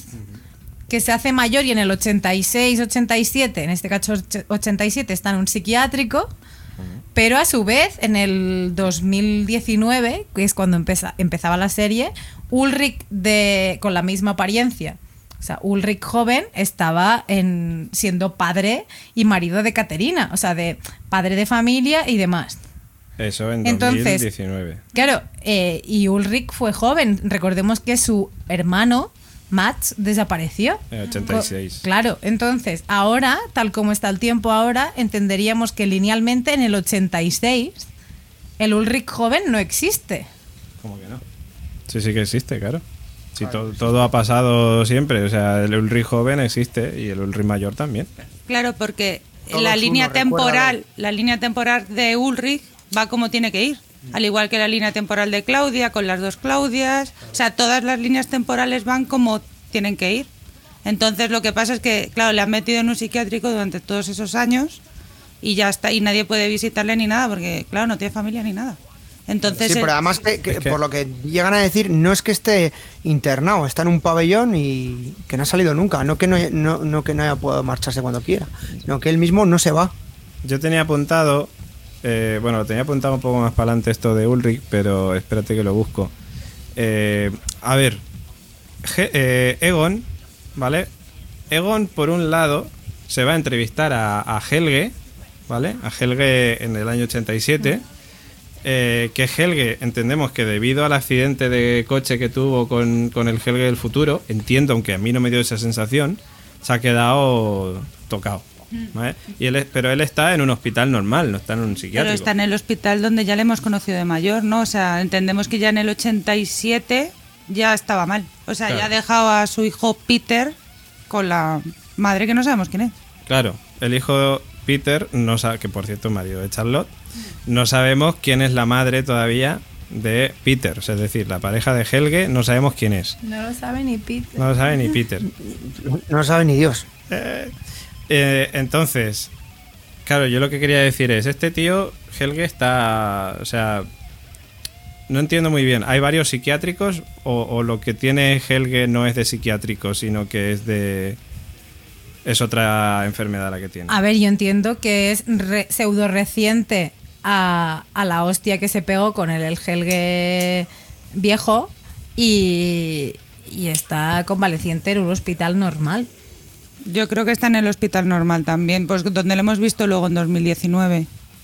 que se hace mayor y en el ochenta y seis, ochenta y siete, en este caso ochenta y siete, está en un psiquiátrico. Pero a su vez, en el dos mil diecinueve, que es cuando empeza, empezaba la serie, Ulrich de, con la misma apariencia, o sea, Ulrich joven estaba en, siendo padre y marido de Caterina, o sea, de padre de familia y demás. Eso en Entonces, dos mil diecinueve. Claro, eh, y Ulrich fue joven. Recordemos que su hermano, Mats, desapareció. En ochenta y seis. Co- Claro, entonces, ahora, tal como está el tiempo ahora, entenderíamos que linealmente en el ochenta y seis el Ulrich joven no existe. ¿Cómo que no? Sí, sí que existe, claro. Sí, to- todo ha pasado siempre. O sea, el Ulrich joven existe y el Ulrich mayor también. Claro, porque Todo la es línea uno, temporal, recuérdalo. la línea temporal de Ulrich va como tiene que ir. Al igual que la línea temporal de Claudia, con las dos Claudias. O sea, todas las líneas temporales van como tienen que ir. Entonces lo que pasa es que, claro, le han metido en un psiquiátrico durante todos esos años y ya está, y nadie puede visitarle ni nada, porque, claro, no tiene familia ni nada. Entonces, Sí, el- pero además, que, que Es que- por lo que llegan a decir, no es que esté internado, está en un pabellón y que no ha salido nunca. No que no, no, no que no haya podido marcharse cuando quiera, sino que él mismo no se va. Yo tenía apuntado, eh, bueno, lo tenía apuntado un poco más para adelante esto de Ulrich, pero espérate que lo busco. Eh, a ver, Ge- eh, Egon, ¿vale? Egon, por un lado, se va a entrevistar a, a Helge, ¿vale? A Helge en el año ochenta y siete. Eh, que Helge, entendemos que debido al accidente de coche que tuvo con, con el Helge del futuro, entiendo, aunque a mí no me dio esa sensación, se ha quedado tocado. ¿Vale? Y él, es- pero él está en un hospital normal, no está en un psiquiátrico. pero está en el hospital donde ya le hemos conocido de mayor, ¿no? O sea, entendemos que ya en el ochenta y siete ya estaba mal. O sea, Claro. ya ha dejado a su hijo Peter con la madre que no sabemos quién es. Claro, el hijo Peter, no sabe, que por cierto es marido de Charlotte, no sabemos quién es la madre todavía de Peter, o sea, es decir, la pareja de Helge no sabemos quién es, No lo sabe ni Peter. no lo sabe ni Peter. No lo sabe ni Dios. Eh, eh, entonces, claro, yo lo que quería decir es, este tío, Helge, está, o sea, no entiendo muy bien, ¿hay varios psiquiátricos o, o lo que tiene Helge no es de psiquiátrico, sino que es de... es otra enfermedad la que tiene? A ver, yo entiendo que es re- pseudo reciente a, a la hostia que se pegó con el, el Helge viejo y, y está convaleciente en un hospital normal. Yo creo que está en el hospital normal también, pues donde lo hemos visto luego en dos mil diecinueve.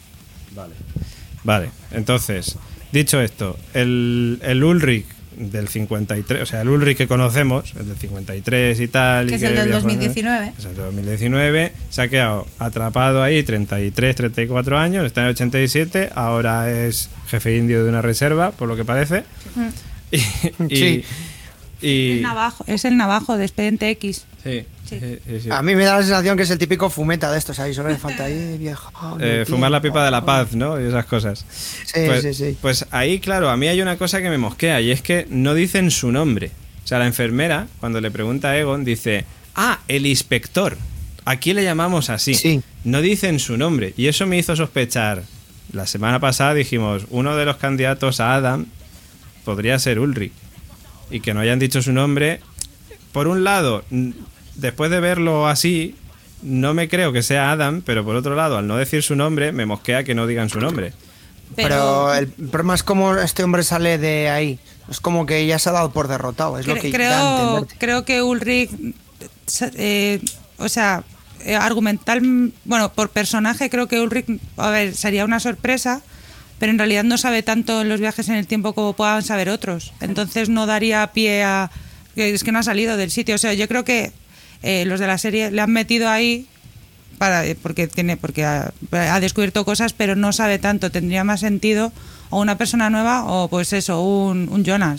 Vale, entonces, dicho esto, el, el Ulrich del cincuenta y tres, o sea, el Ulrich que conocemos, el del cincuenta y tres y tal... Que y es el del viajó, dos mil diecinueve. Es el del dos mil diecinueve, se ha quedado atrapado ahí treinta y tres, treinta y cuatro años, está en el ochenta y siete, ahora es jefe indio de una reserva, por lo que parece. Y, y- Sí. y- El navajo, es el navajo de Expediente X. sí, Sí. sí, sí, sí. A mí me da la sensación que es el típico fumeta de estos ahí, solo le falta ahí, viejo. Eh, fumar la pipa de la paz, ¿no? Y esas cosas. Sí, pues, sí, sí. Pues ahí, claro, a mí hay una cosa que me mosquea y es que no dicen su nombre. O sea, la enfermera, cuando le pregunta a Egon, dice, ah, el inspector. Aquí le llamamos así. Sí. No dicen su nombre. Y eso me hizo sospechar. La semana pasada dijimos, uno de los candidatos a Adam podría ser Ulrich. Y que no hayan dicho su nombre. Por un lado, n- después de verlo así, no me creo que sea Adam, pero por otro lado, al no decir su nombre, me mosquea que no digan su nombre. Pero el problema es cómo este hombre sale de ahí. Es como que ya se ha dado por derrotado, es lo Cre- que da a creo, entender. creo que Ulrich, eh, o sea, eh, argumental, bueno, por personaje creo que Ulrich, a ver, sería una sorpresa, pero en realidad no sabe tanto en los viajes en el tiempo como puedan saber otros. Entonces no daría pie a... que es que no ha salido del sitio. O sea, yo creo que eh, los de la serie le han metido ahí para porque tiene porque ha, ha descubierto cosas, pero no sabe tanto. Tendría más sentido o una persona nueva o pues eso, un, un Jonas.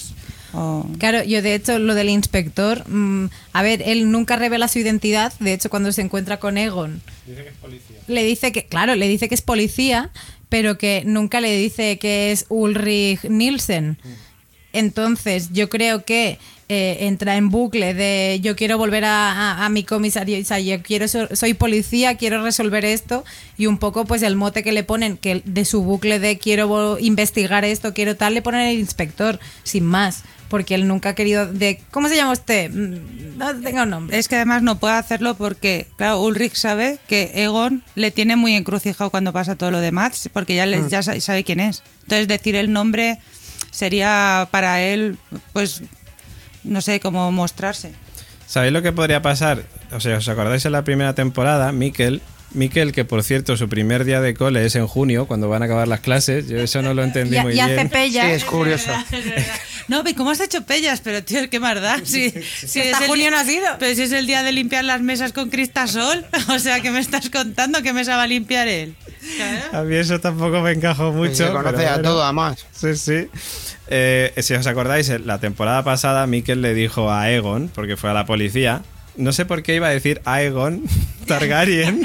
O... Claro, yo de hecho lo del inspector, mmm, a ver, él nunca revela su identidad, de hecho cuando se encuentra con Egon, Dice que es policía. le dice que, claro, le dice que es policía, pero que nunca le dice que es Ulrich Nielsen. Entonces yo creo que eh, entra en bucle de yo quiero volver a, a, a mi comisaría, o sea, yo quiero, soy policía, quiero resolver esto, y un poco pues el mote que le ponen, que de su bucle de quiero investigar esto, quiero tal, le ponen el inspector, sin más, porque él nunca ha querido de ¿cómo se llama usted? No tengo un nombre. Es que además no puede hacerlo porque, claro, Ulrich sabe que Egon le tiene muy encrucijado cuando pasa todo lo de Mads, porque ya, le, ya sabe quién es. Entonces decir el nombre sería para él, pues, no sé, cómo mostrarse. ¿Sabéis lo que podría pasar? O sea, ¿os acordáis en la primera temporada? Mikkel, Mikkel, que por cierto su primer día de cole es en junio, cuando van a acabar las clases. Yo eso no lo entendí y, muy y bien. hace pellas. Sí, es curioso. No, pero ¿cómo has hecho pellas? Pero tío, qué más da. Si, si Hasta es junio el, no ha sido. Pero si es el día de limpiar las mesas con cristasol, o sea, ¿qué me estás contando? ¿Qué mesa va a limpiar él? Claro. A mí eso tampoco me encajó mucho. Se conoce pero a bueno. todo, además. Sí, sí. Eh, si os acordáis, la temporada pasada Mikkel le dijo a Egon, porque fue a la policía, no sé por qué iba a decir Aegon Targaryen.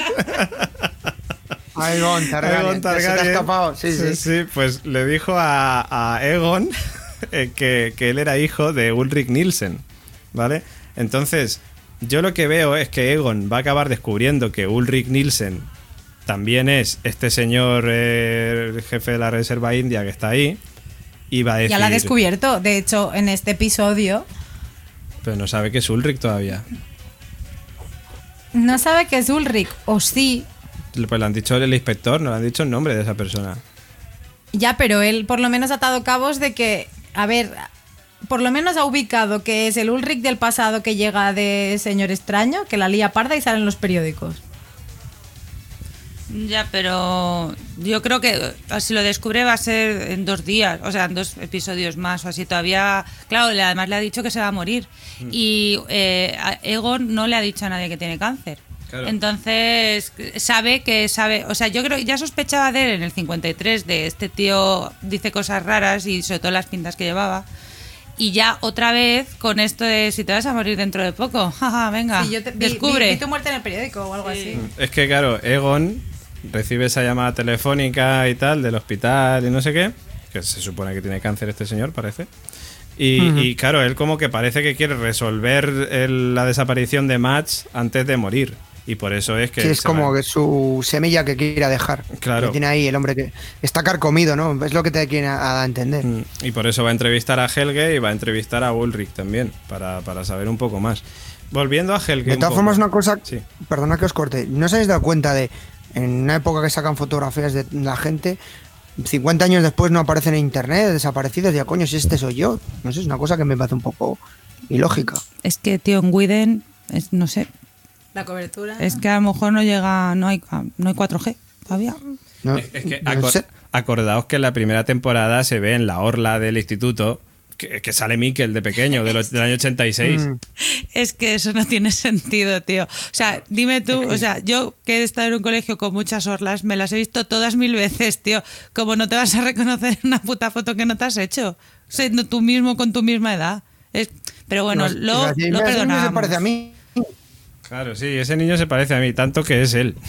Aegon Targaryen. Aegon Targaryen. Se te ha escapado. Sí, sí. sí, sí, pues le dijo a, a Egon eh, que, que él era hijo de Ulrich Nielsen, ¿vale? Entonces, yo lo que veo es que Egon va a acabar descubriendo que Ulrich Nielsen también es este señor eh, el jefe de la Reserva India que está ahí, y va a decir... Ya la ha descubierto, de hecho, en este episodio. Pero no sabe que es Ulrich todavía. No sabe que es Ulrich, o sí. Pues le han dicho el inspector, no le han dicho el nombre de esa persona. Ya, pero él por lo menos ha atado cabos de que, a ver, por lo menos ha ubicado que es el Ulrich del pasado que llega de Señor Extraño, que la lía parda y sale en los periódicos. Ya, pero yo creo que si lo descubre va a ser en dos días, o sea, en dos episodios más o así. Todavía, claro, además le ha dicho que se va a morir. Mm. Y eh, Egon no le ha dicho a nadie que tiene cáncer. Claro. Entonces, sabe que sabe, o sea, yo creo que ya sospechaba de él en el cincuenta y tres, de este tío dice cosas raras y sobre todo las pintas que llevaba. Y ya otra vez con esto de si te vas a morir dentro de poco, jaja, venga, sí, yo te, descubre. Vi, vi, vi tu muerte en el periódico o algo sí. así. Es que claro, Egon recibe esa llamada telefónica y tal del hospital y no sé qué, que se supone que tiene cáncer este señor, parece. Y, uh-huh. y claro, él como que parece que quiere resolver el, la desaparición de Mads antes de morir. Y por eso es que... Sí, es como va... que su semilla que quiera dejar. Claro. Que tiene ahí el hombre que está carcomido, ¿no? Es lo que te quiere a, a entender. Y por eso va a entrevistar a Helge y va a entrevistar a Ulrich también, para, para saber un poco más. Volviendo a Helge... De todas formas, una cosa... Sí. Perdona que os corte. ¿No os habéis dado cuenta de... En una época que sacan fotografías de la gente... cincuenta años después no aparecen en internet, desaparecidos, ya coño, si este soy yo. No sé, es una cosa que me parece un poco ilógica. Es que, tío, en Widen, es, no sé... La cobertura. Es que a lo mejor no llega, no hay, no hay cuatro G todavía. No, es, es que no acor sé. Acordaos que en la primera temporada se ve en la orla del instituto que, que sale Mikkel de pequeño, de los, del año ochenta y seis. Mm. Es que eso no tiene sentido, tío. O sea, dime tú, o sea, yo que he estado en un colegio con muchas orlas, me las he visto todas mil veces, tío. ¿Cómo no te vas a reconocer en una puta foto que no te has hecho? Siendo tú mismo con tu misma edad. Es, pero bueno, no, lo, lo, lo perdonamos. Me parece a mí. Claro, sí, ese niño se parece a mí, tanto que es él.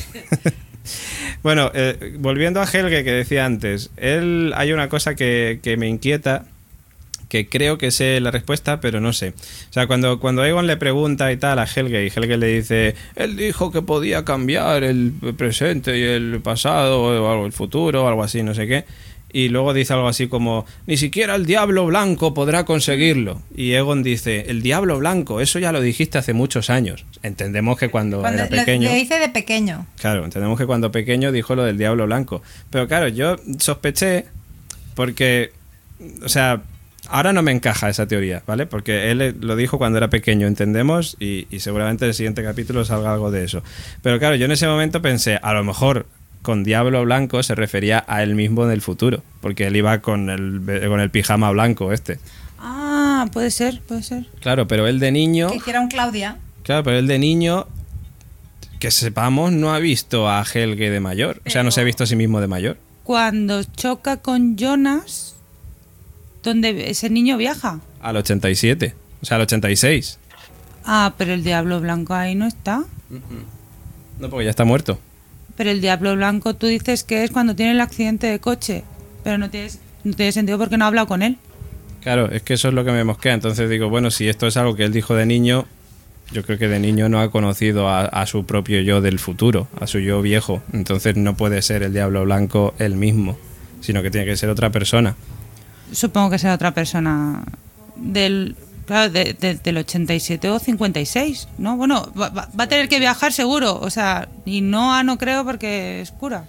Bueno, eh, volviendo a Helge que decía antes, él hay una cosa que, que me inquieta, que creo que sé la respuesta, pero no sé. O sea, cuando, cuando Egon le pregunta y tal a Helge, y Helge le dice, él dijo que podía cambiar el presente y el pasado, o algo, el futuro, o algo así, no sé qué. Y luego dice algo así como, ni siquiera el Diablo Blanco podrá conseguirlo. Y Egon dice, el Diablo Blanco, eso ya lo dijiste hace muchos años. Entendemos que cuando, cuando era pequeño... Le dice de pequeño. Claro, entendemos que cuando pequeño dijo lo del Diablo Blanco. Pero claro, yo sospeché porque, o sea, ahora no me encaja esa teoría, ¿vale? Porque él lo dijo cuando era pequeño, entendemos, y, y seguramente en el siguiente capítulo salga algo de eso. Pero claro, yo en ese momento pensé, a lo mejor... con Diablo Blanco se refería a él mismo en el futuro, porque él iba con el, con el pijama blanco este. Ah, puede ser, puede ser. Claro, pero él de niño... Que hiciera un Claudia. Claro, pero él de niño, que sepamos, no ha visto a Helge de mayor. Pero o sea, no se ha visto a sí mismo de mayor. Cuando choca con Jonas, donde ese niño viaja. al ochenta y siete, o sea, al ochenta y seis. Ah, pero el Diablo Blanco ahí no está. No, porque ya está muerto. Pero el Diablo Blanco tú dices que es cuando tiene el accidente de coche, pero no tiene, no tiene sentido porque no ha hablado con él. Claro, es que eso es lo que me mosquea. Entonces digo, bueno, si esto es algo que él dijo de niño, yo creo que de niño no ha conocido a, a su propio yo del futuro, a su yo viejo. Entonces no puede ser el Diablo Blanco él mismo, sino que tiene que ser otra persona. Supongo que será otra persona del... Claro, de, de, del ochenta y siete o cincuenta y seis, ¿no? Bueno, va, va a tener que viajar seguro, o sea, y no, no creo porque es cura.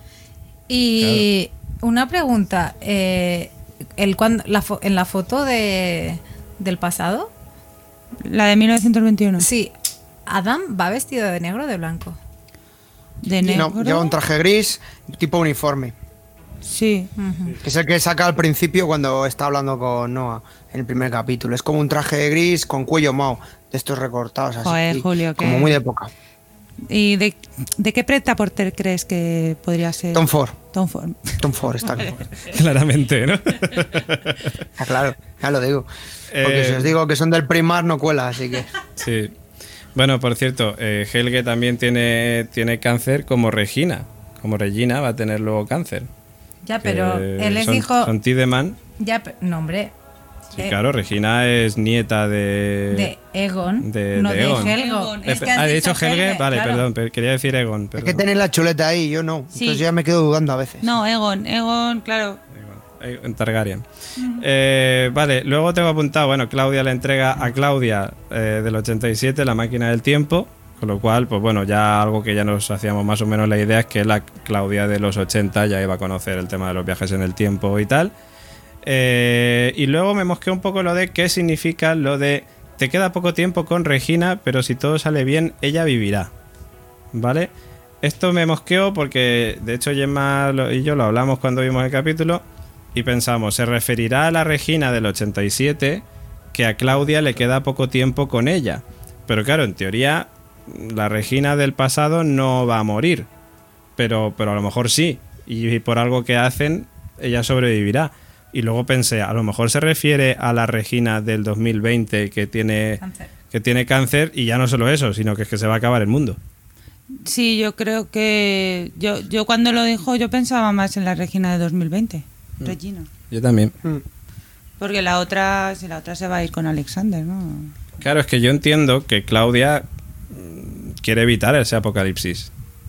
Y claro. Una pregunta, eh, el, cuando, la fo, en la foto de, del pasado... La de mil novecientos veintiuno. Sí, ¿Adam va vestido de negro o de blanco? De negro. No, lleva un traje gris, tipo uniforme. Sí. Uh-huh. Que es el que saca al principio cuando está hablando con Noah en el primer capítulo. Es como un traje gris con cuello mao, de estos recortados así. Joder, Julio, como ¿qué? muy de época. ¿Y de, de qué Prêt-à-Porter crees que podría ser? Tom Ford. Tom Ford. Tom Ford está claro. Claramente, ¿no? Está claro, ya lo digo. Porque Eh, si os digo que son del Primark no cuela, así que... Sí. Bueno, por cierto, eh, Helge también tiene, tiene cáncer como Regina. Como Regina va a tener luego cáncer. Ya, pero Que él les son, dijo... Son Tiedemann. Ya, pe- no, hombre. Sí, Eh, claro, Regina es nieta de... De Egon, de- no de de, Egon. Helgo. Egon. Es que Eh, has ah, he dicho Helge, Helge, vale, claro. perdón, pero quería decir Egon. Es Perdón. que tenéis la chuleta ahí, yo no. Sí. Entonces ya me quedo dudando a veces. No, Egon, Egon, claro. Egon, Egon Targaryen. Eh, vale, luego tengo apuntado, bueno, Claudia le entrega a Claudia eh, del ochenta y siete la máquina del tiempo, con lo cual, pues bueno, ya algo que ya nos hacíamos más o menos la idea es que la Claudia de los ochenta ya iba a conocer el tema de los viajes en el tiempo y tal. Eh, y luego me mosqueé un poco lo de qué significa lo de te queda poco tiempo con Regina, pero si todo sale bien, ella vivirá. ¿Vale? Esto me mosqueó porque, de hecho, Gemma y yo lo hablamos cuando vimos el capítulo y pensamos, se referirá a la Regina del ochenta y siete que a Claudia le queda poco tiempo con ella. Pero claro, en teoría, la Regina del pasado no va a morir. Pero, pero a lo mejor sí. Y por algo que hacen, ella sobrevivirá. Y luego pensé, a lo mejor se refiere a la Regina del dos mil veinte que tiene Cáncer. que tiene cáncer y ya no solo eso, sino que es que se va a acabar el mundo. Sí, yo creo que... Yo, yo cuando lo dijo, yo pensaba más en la Regina de dos mil veinte. Mm. Regina. Yo también. Mm. Porque la otra, si la otra se va a ir con Alexander, ¿no? Claro, es que yo entiendo que Claudia mm, quiere evitar ese apocalipsis.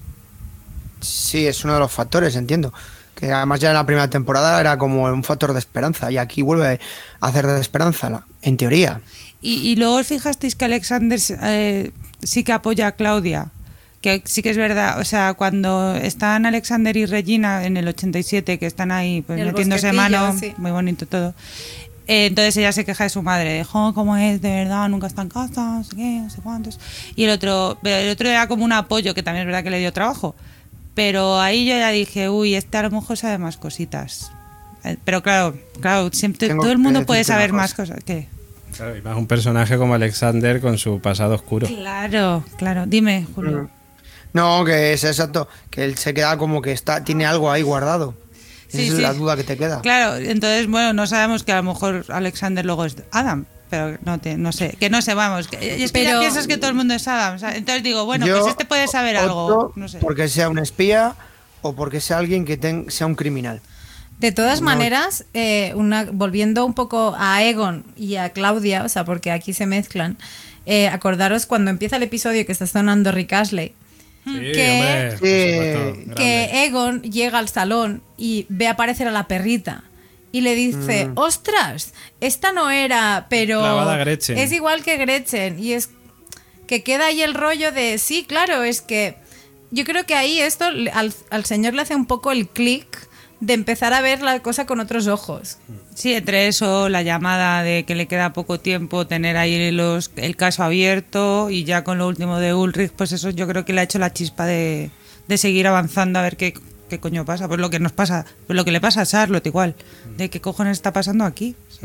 Sí, es uno de los factores, entiendo. Que además ya en la primera temporada era como un factor de esperanza y aquí vuelve a hacer de esperanza, la- en teoría. Y, y luego os fijasteis que Alexander eh, sí que apoya a Claudia. Que sí que es verdad, o sea, cuando están Alexander y Regina en el ochenta y siete, que están ahí pues El metiéndose bosquecillo, mano, sí. muy bonito todo. Eh, entonces ella se queja de su madre, de "Jo, cómo es, de verdad, nunca está en casa, no sé qué, no sé cuántos". Y el otro, pero el otro era como un apoyo, que también es verdad que le dio trabajo. Pero ahí yo ya dije, uy, este a lo mejor sabe más cositas. Eh, Pero claro, claro, siempre Tengo todo el que mundo puede decirte saber una más cosa. cosas. ¿Qué? Claro, y más un personaje como Alexander con su pasado oscuro. Claro, claro. Dime, Julio. Mm. No, que es exacto, que él se queda como que está tiene algo ahí guardado. Esa Sí, es sí. la duda que te queda. Claro, entonces, bueno, no sabemos que a lo mejor Alexander luego es Adam, pero no te, no sé, que no sé, vamos. Que, es que ya Pero- piensas que todo el mundo es Adam. O sea, entonces digo, bueno, Yo pues este puede saber algo. opto No sé. Porque sea un espía o porque sea alguien que ten- sea un criminal. De todas No. maneras, eh, una, volviendo un poco a Egon y a Claudia, o sea, porque aquí se mezclan, eh, acordaros cuando empieza el episodio que está sonando Rick Astley, Sí, Que- hombre, por Sí. supuesto, grande. que Egon llega al salón y ve aparecer a la perrita y le dice, Mm. ostras, esta no era, pero Clavada Gretchen. es igual que Gretchen. Y es que queda ahí el rollo de, sí, claro, es que yo creo que ahí esto le- al, al señor le hace un poco el clic de empezar a ver la cosa con otros ojos. Sí, entre eso, la llamada de que le queda poco tiempo, tener ahí los, el caso abierto y ya con lo último de Ulrich, pues eso yo creo que le ha hecho la chispa de, de seguir avanzando a ver qué, qué coño pasa. Pues lo que nos pasa, pues lo que le pasa a Charlotte igual, de qué cojones está pasando aquí. ¿sabes?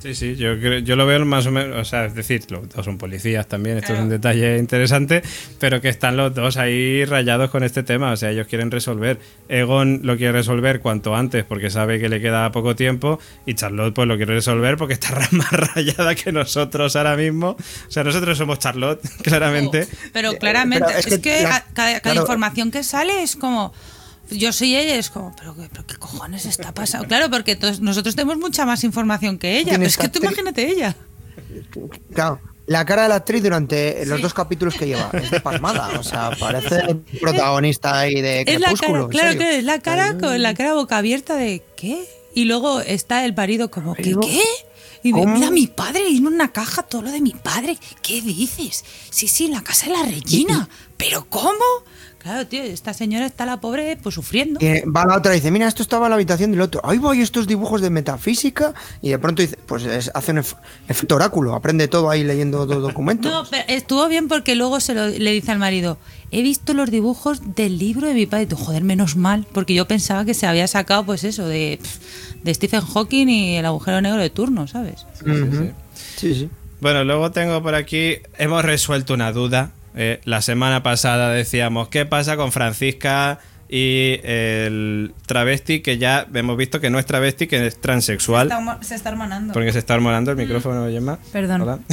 Sí, sí, yo creo, yo lo veo más o menos, o sea, es decir, los dos son policías también, esto es un detalle interesante, pero que están los dos ahí rayados con este tema, o sea, ellos quieren resolver. Egon lo quiere resolver cuanto antes porque sabe que le queda poco tiempo y Charlotte pues lo quiere resolver porque está más rayada que nosotros ahora mismo. O sea, nosotros somos Charlotte, claramente. Oh, pero claramente, Pero es que, es que la- cada, cada claro. información que sale es como... Yo soy ella y es como, ¿pero qué, pero qué cojones está pasando? Claro, porque todos, nosotros tenemos mucha más información que ella. Tienes Es que tú que- imagínate ella. Claro, la cara de la actriz durante los dos capítulos que lleva es de pasmada. O sea, parece protagonista ahí de Es la cara, Crepúsculo. en claro, serio. claro, es la cara con la cara boca abierta de ¿qué? Y luego está el marido como ¿qué? Marido. ¿Qué? Y me, ¿Cómo? mira, mi padre, y en una caja todo lo de mi padre. ¿Qué dices? Sí, sí, en la casa de la Regina. ¿Pero cómo? Claro, tío, esta señora está la pobre pues sufriendo. Y va la otra y dice, mira, esto estaba en la habitación del otro. Ahí voy estos dibujos de metafísica. Y de pronto dice, pues es- hace un ef- efecto oráculo. Aprende todo ahí leyendo dos documentos. No, pero estuvo bien porque luego se lo, le dice al marido, he visto los dibujos del libro de mi padre. Y tú, joder, menos mal, porque yo pensaba que se había sacado pues eso de, de Stephen Hawking y el agujero negro de turno, ¿sabes? Ujú. Sí, sí. Bueno, luego tengo por aquí, hemos resuelto una duda. Eh, la semana pasada decíamos, ¿qué pasa con Francisca y el travesti? Que ya hemos visto que no es travesti, que es transexual. Está humo- se está hormonando. Porque se está hormonando el micrófono, Gemma. Perdón. Hola.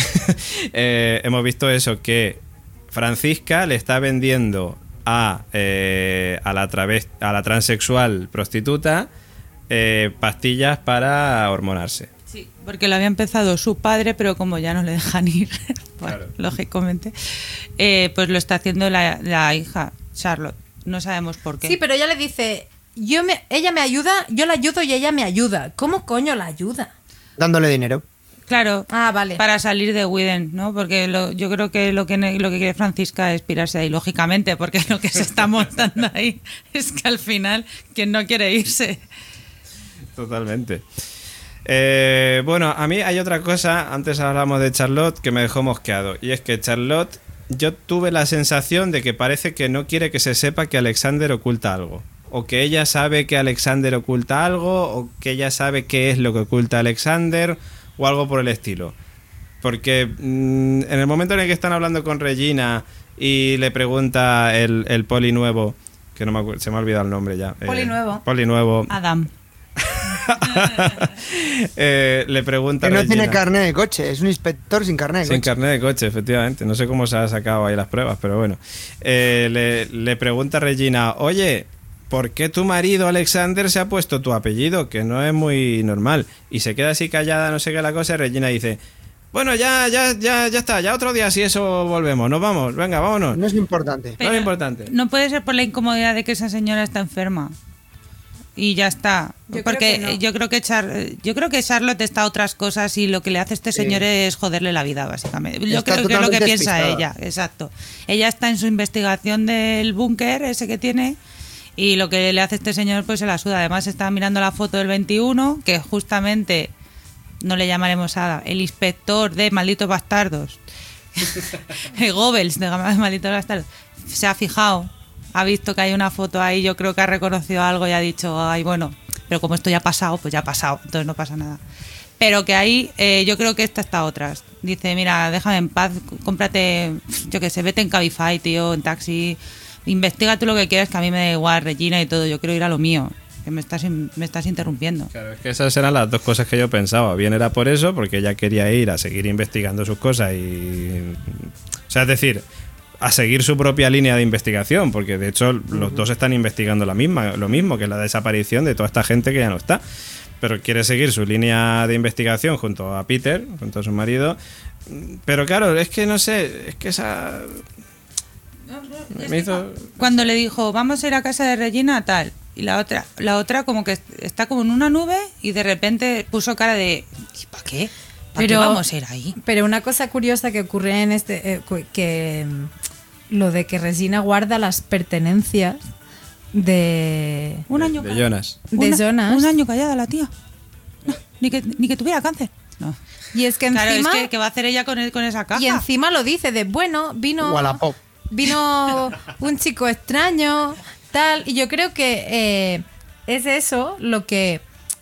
Eh, hemos visto eso, que Francisca le está vendiendo a, eh, a, la, traves- a la transexual prostituta eh, pastillas para hormonarse. Sí, porque lo había empezado su padre, pero como ya no le dejan ir, bueno, Claro. lógicamente, eh, pues lo está haciendo la, la hija, Charlotte. No sabemos por qué. Sí, pero ella le dice, yo me, ella me ayuda, yo la ayudo y ella me ayuda. ¿Cómo coño la ayuda? Dándole dinero. Claro, Ah, vale. para salir de Widen, ¿no? Porque lo- yo creo que lo que ne- lo que quiere Francisca es pirarse de ahí, lógicamente, porque lo que se está montando ahí es que al final, ¿quién no quiere irse? Totalmente. Eh, bueno, a mí hay otra cosa, antes hablamos de Charlotte, que me dejó mosqueado. Y es que Charlotte, yo tuve la sensación de que parece que no quiere que se sepa que Alexander oculta algo. O que ella sabe que Alexander oculta algo, o que ella sabe qué es lo que oculta Alexander, o algo por el estilo. Porque mm, en el momento en el que están hablando con Regina y le pregunta el, el poli nuevo, que no me acuerdo, se me ha olvidado el nombre ya. Poli nuevo. Poli nuevo. Adam. Eh, le pregunta Que no Regina. tiene carnet de coche. Es un inspector sin carnet de Sin coche. carnet de coche, efectivamente. No sé cómo se ha sacado ahí las pruebas, pero bueno. Eh, le, le pregunta a Regina, oye, ¿por qué tu marido Alexander se ha puesto tu apellido? Que no es muy normal. Y se queda así callada, no sé qué la cosa, y Regina dice, bueno, ya, ya, ya, ya está, ya otro día si eso volvemos, nos vamos, venga, vámonos. No es importante. No es importante. No puede ser por la incomodidad de que esa señora está enferma. Y ya está. Yo Porque creo que no. yo creo que Char- yo creo que Charlotte está a otras cosas y lo que le hace a este Sí. señor es joderle la vida, básicamente. Yo Está creo que es lo que totalmente piensa despistada. ella, exacto. Ella está en su investigación del búnker ese que tiene y lo que le hace este señor pues se la suda. Además está mirando la foto del veintiuno, que justamente no le llamaremos Ada, el inspector de Malditos Bastardos. Goebbels de Malditos Bastardos. Se ha fijado, ha visto que hay una foto ahí, yo creo que ha reconocido algo y ha dicho, ay, bueno, pero como esto ya ha pasado, pues ya ha pasado, entonces no pasa nada. Pero que ahí, eh, yo creo que esta está otras. Dice, mira, déjame en paz, cómprate, yo qué sé, vete en Cabify, tío, en taxi, investiga tú lo que quieras, que a mí me da igual, Regina y todo, yo quiero ir a lo mío, que me estás, in- me estás interrumpiendo. Claro, es que esas eran las dos cosas que yo pensaba. Bien era por eso, porque ella quería ir a seguir investigando sus cosas y... O sea, es decir, a seguir su propia línea de investigación, porque de hecho los dos están investigando la misma, lo mismo, que es la desaparición de toda esta gente que ya no está. Pero quiere seguir su línea de investigación junto a Peter, junto a su marido. Pero claro, es que no sé, es que esa... Me hizo... Cuando le dijo, vamos a ir a casa de Regina, tal, y la otra, la otra como que está como en una nube y de repente puso cara de, ¿y para qué? ¿Para qué Pero- vamos a ir ahí? Pero una cosa curiosa que ocurre en este, eh, cu- que mm, lo de que Regina guarda las pertenencias de, Un año de callada. Jonas. de Una- Jonas. Un año callada la tía. No, ni, que, ni que tuviera cáncer. No. Y es que Claro, encima, es que ¿qué va a hacer ella con, el- con esa caja? y encima lo dice de, bueno, vino, Wallapop. vino un chico extraño, tal, y yo creo que eh, es eso lo que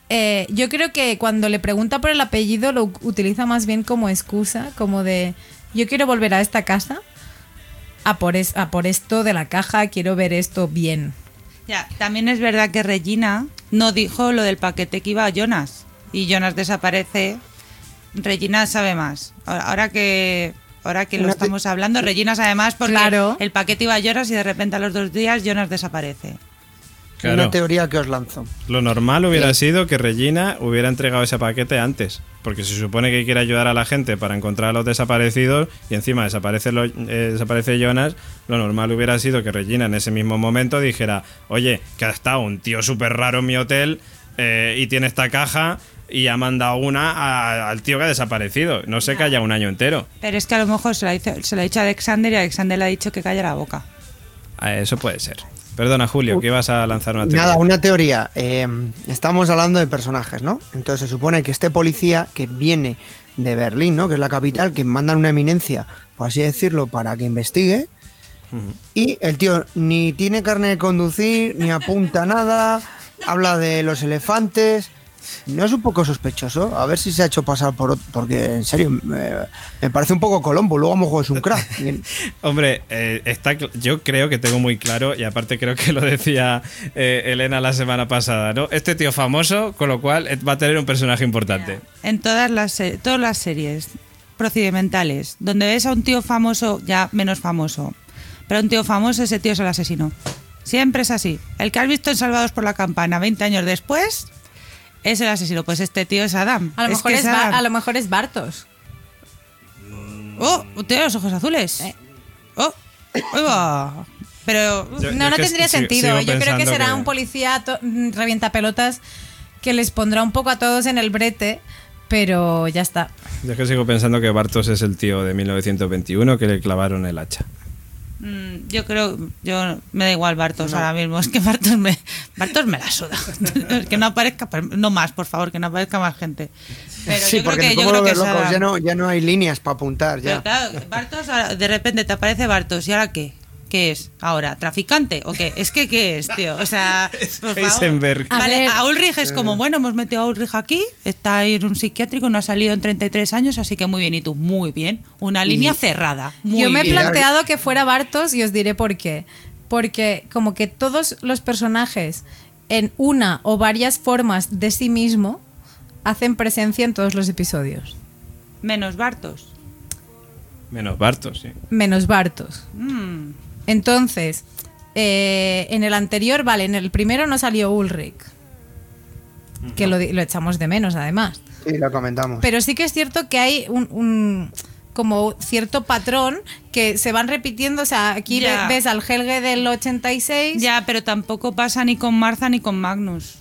Eh, yo creo que cuando le pregunta por el apellido lo utiliza más bien como excusa, como de yo quiero volver a esta casa a por, es, a por esto de la caja, quiero ver esto bien. Ya, también es verdad que Regina no dijo lo del paquete que iba a Jonas y Jonas desaparece. Regina sabe más. Ahora, ahora que ahora que lo estamos hablando, Regina sabe más porque claro. el paquete iba a Jonas y de repente a los dos días Jonas desaparece. Claro. Una teoría que os lanzo. Lo normal hubiera Sí. sido que Regina hubiera entregado ese paquete antes, porque se supone que quiere ayudar a la gente para encontrar a los desaparecidos y encima desaparece, lo, eh, desaparece Jonas. Lo normal hubiera sido que Regina en ese mismo momento dijera, oye, que ha estado un tío súper raro en mi hotel eh, y tiene esta caja y ha mandado una a, al tío que ha desaparecido. No se calla un año entero. Pero es que a lo mejor se la, hizo, se la ha dicho a Alexander y Alexander le ha dicho que calla la boca. Ah, eso puede ser. Perdona, Julio, que ibas a lanzar una teoría. Nada, una teoría. Eh, estamos hablando de personajes, ¿no? Entonces se supone que este policía que viene de Berlín, ¿no? Que es la capital, que mandan una eminencia, por así decirlo, para que investigue. Uh-huh. Y el tío ni tiene carne de conducir, ni apunta nada, habla de los elefantes. ¿No es un poco sospechoso? A ver si se ha hecho pasar por otro, porque en serio me, me parece un poco Colombo, luego a lo mejor es un crack. Hombre, eh, está, yo creo que tengo muy claro, y aparte creo que lo decía eh, Elena la semana pasada, ¿no? Este tío famoso, con lo cual va a tener un personaje importante. En todas las, todas las series procedimentales, donde ves a un tío famoso, ya menos famoso, pero un tío famoso, ese tío es el asesino. Siempre es así. El que has visto en Salvados por la Campana veinte años después es el asesino. Pues este tío es Adam. A lo, es mejor, que es es Ba- Adam. a lo mejor es Bartos. Oh, tiene los ojos azules. Eh. Oh, ahí va. Pero Yo- No, no que tendría sigo- sentido. sigo Yo creo que pensando será que- un policía to- revientapelotas que les pondrá un poco a todos en el brete, pero ya está. Yo es que sigo pensando que Bartos es el tío de mil novecientos veintiuno que le clavaron el hacha. mm, yo creo, yo me da igual Bartos ahora mismo. Es que Bartos me, Bartos me la suda. Que no aparezca, no más, por favor, que no aparezca más gente. Pero Sí, yo creo porque que, me yo pongo creo lo que de es locos, Adam. ya no, ya no hay líneas para apuntar. Pero Ya. claro, Bartos, ahora, de repente te aparece Bartos, ¿y ahora qué? ¿Qué es ahora? ¿Traficante o qué? Es que, ¿qué es, tío? O sea, por favor. Heisenberg. A Vale, ver. a Ulrich es como, bueno, hemos metido a Ulrich aquí, está ahí en un psiquiátrico, no ha salido en treinta y tres años, así que muy bien. ¿Y tú? Muy bien. Una línea cerrada. Muy Yo me he bien. planteado que fuera Bartos y os diré por qué. Porque como que todos los personajes en una o varias formas de sí mismo hacen presencia en todos los episodios. Menos Bartos. Menos Bartos, sí. Menos Bartos. Mm. Entonces, eh, en el anterior, vale, en el primero no salió Ulrich. Que lo, di- lo echamos de menos, además. Sí, lo comentamos. Pero sí que es cierto que hay un, un- como cierto patrón que se van repitiendo. O sea, aquí Ya. ve- ves al Helge del ochenta y seis. Ya, pero tampoco pasa ni con Martha ni con Magnus.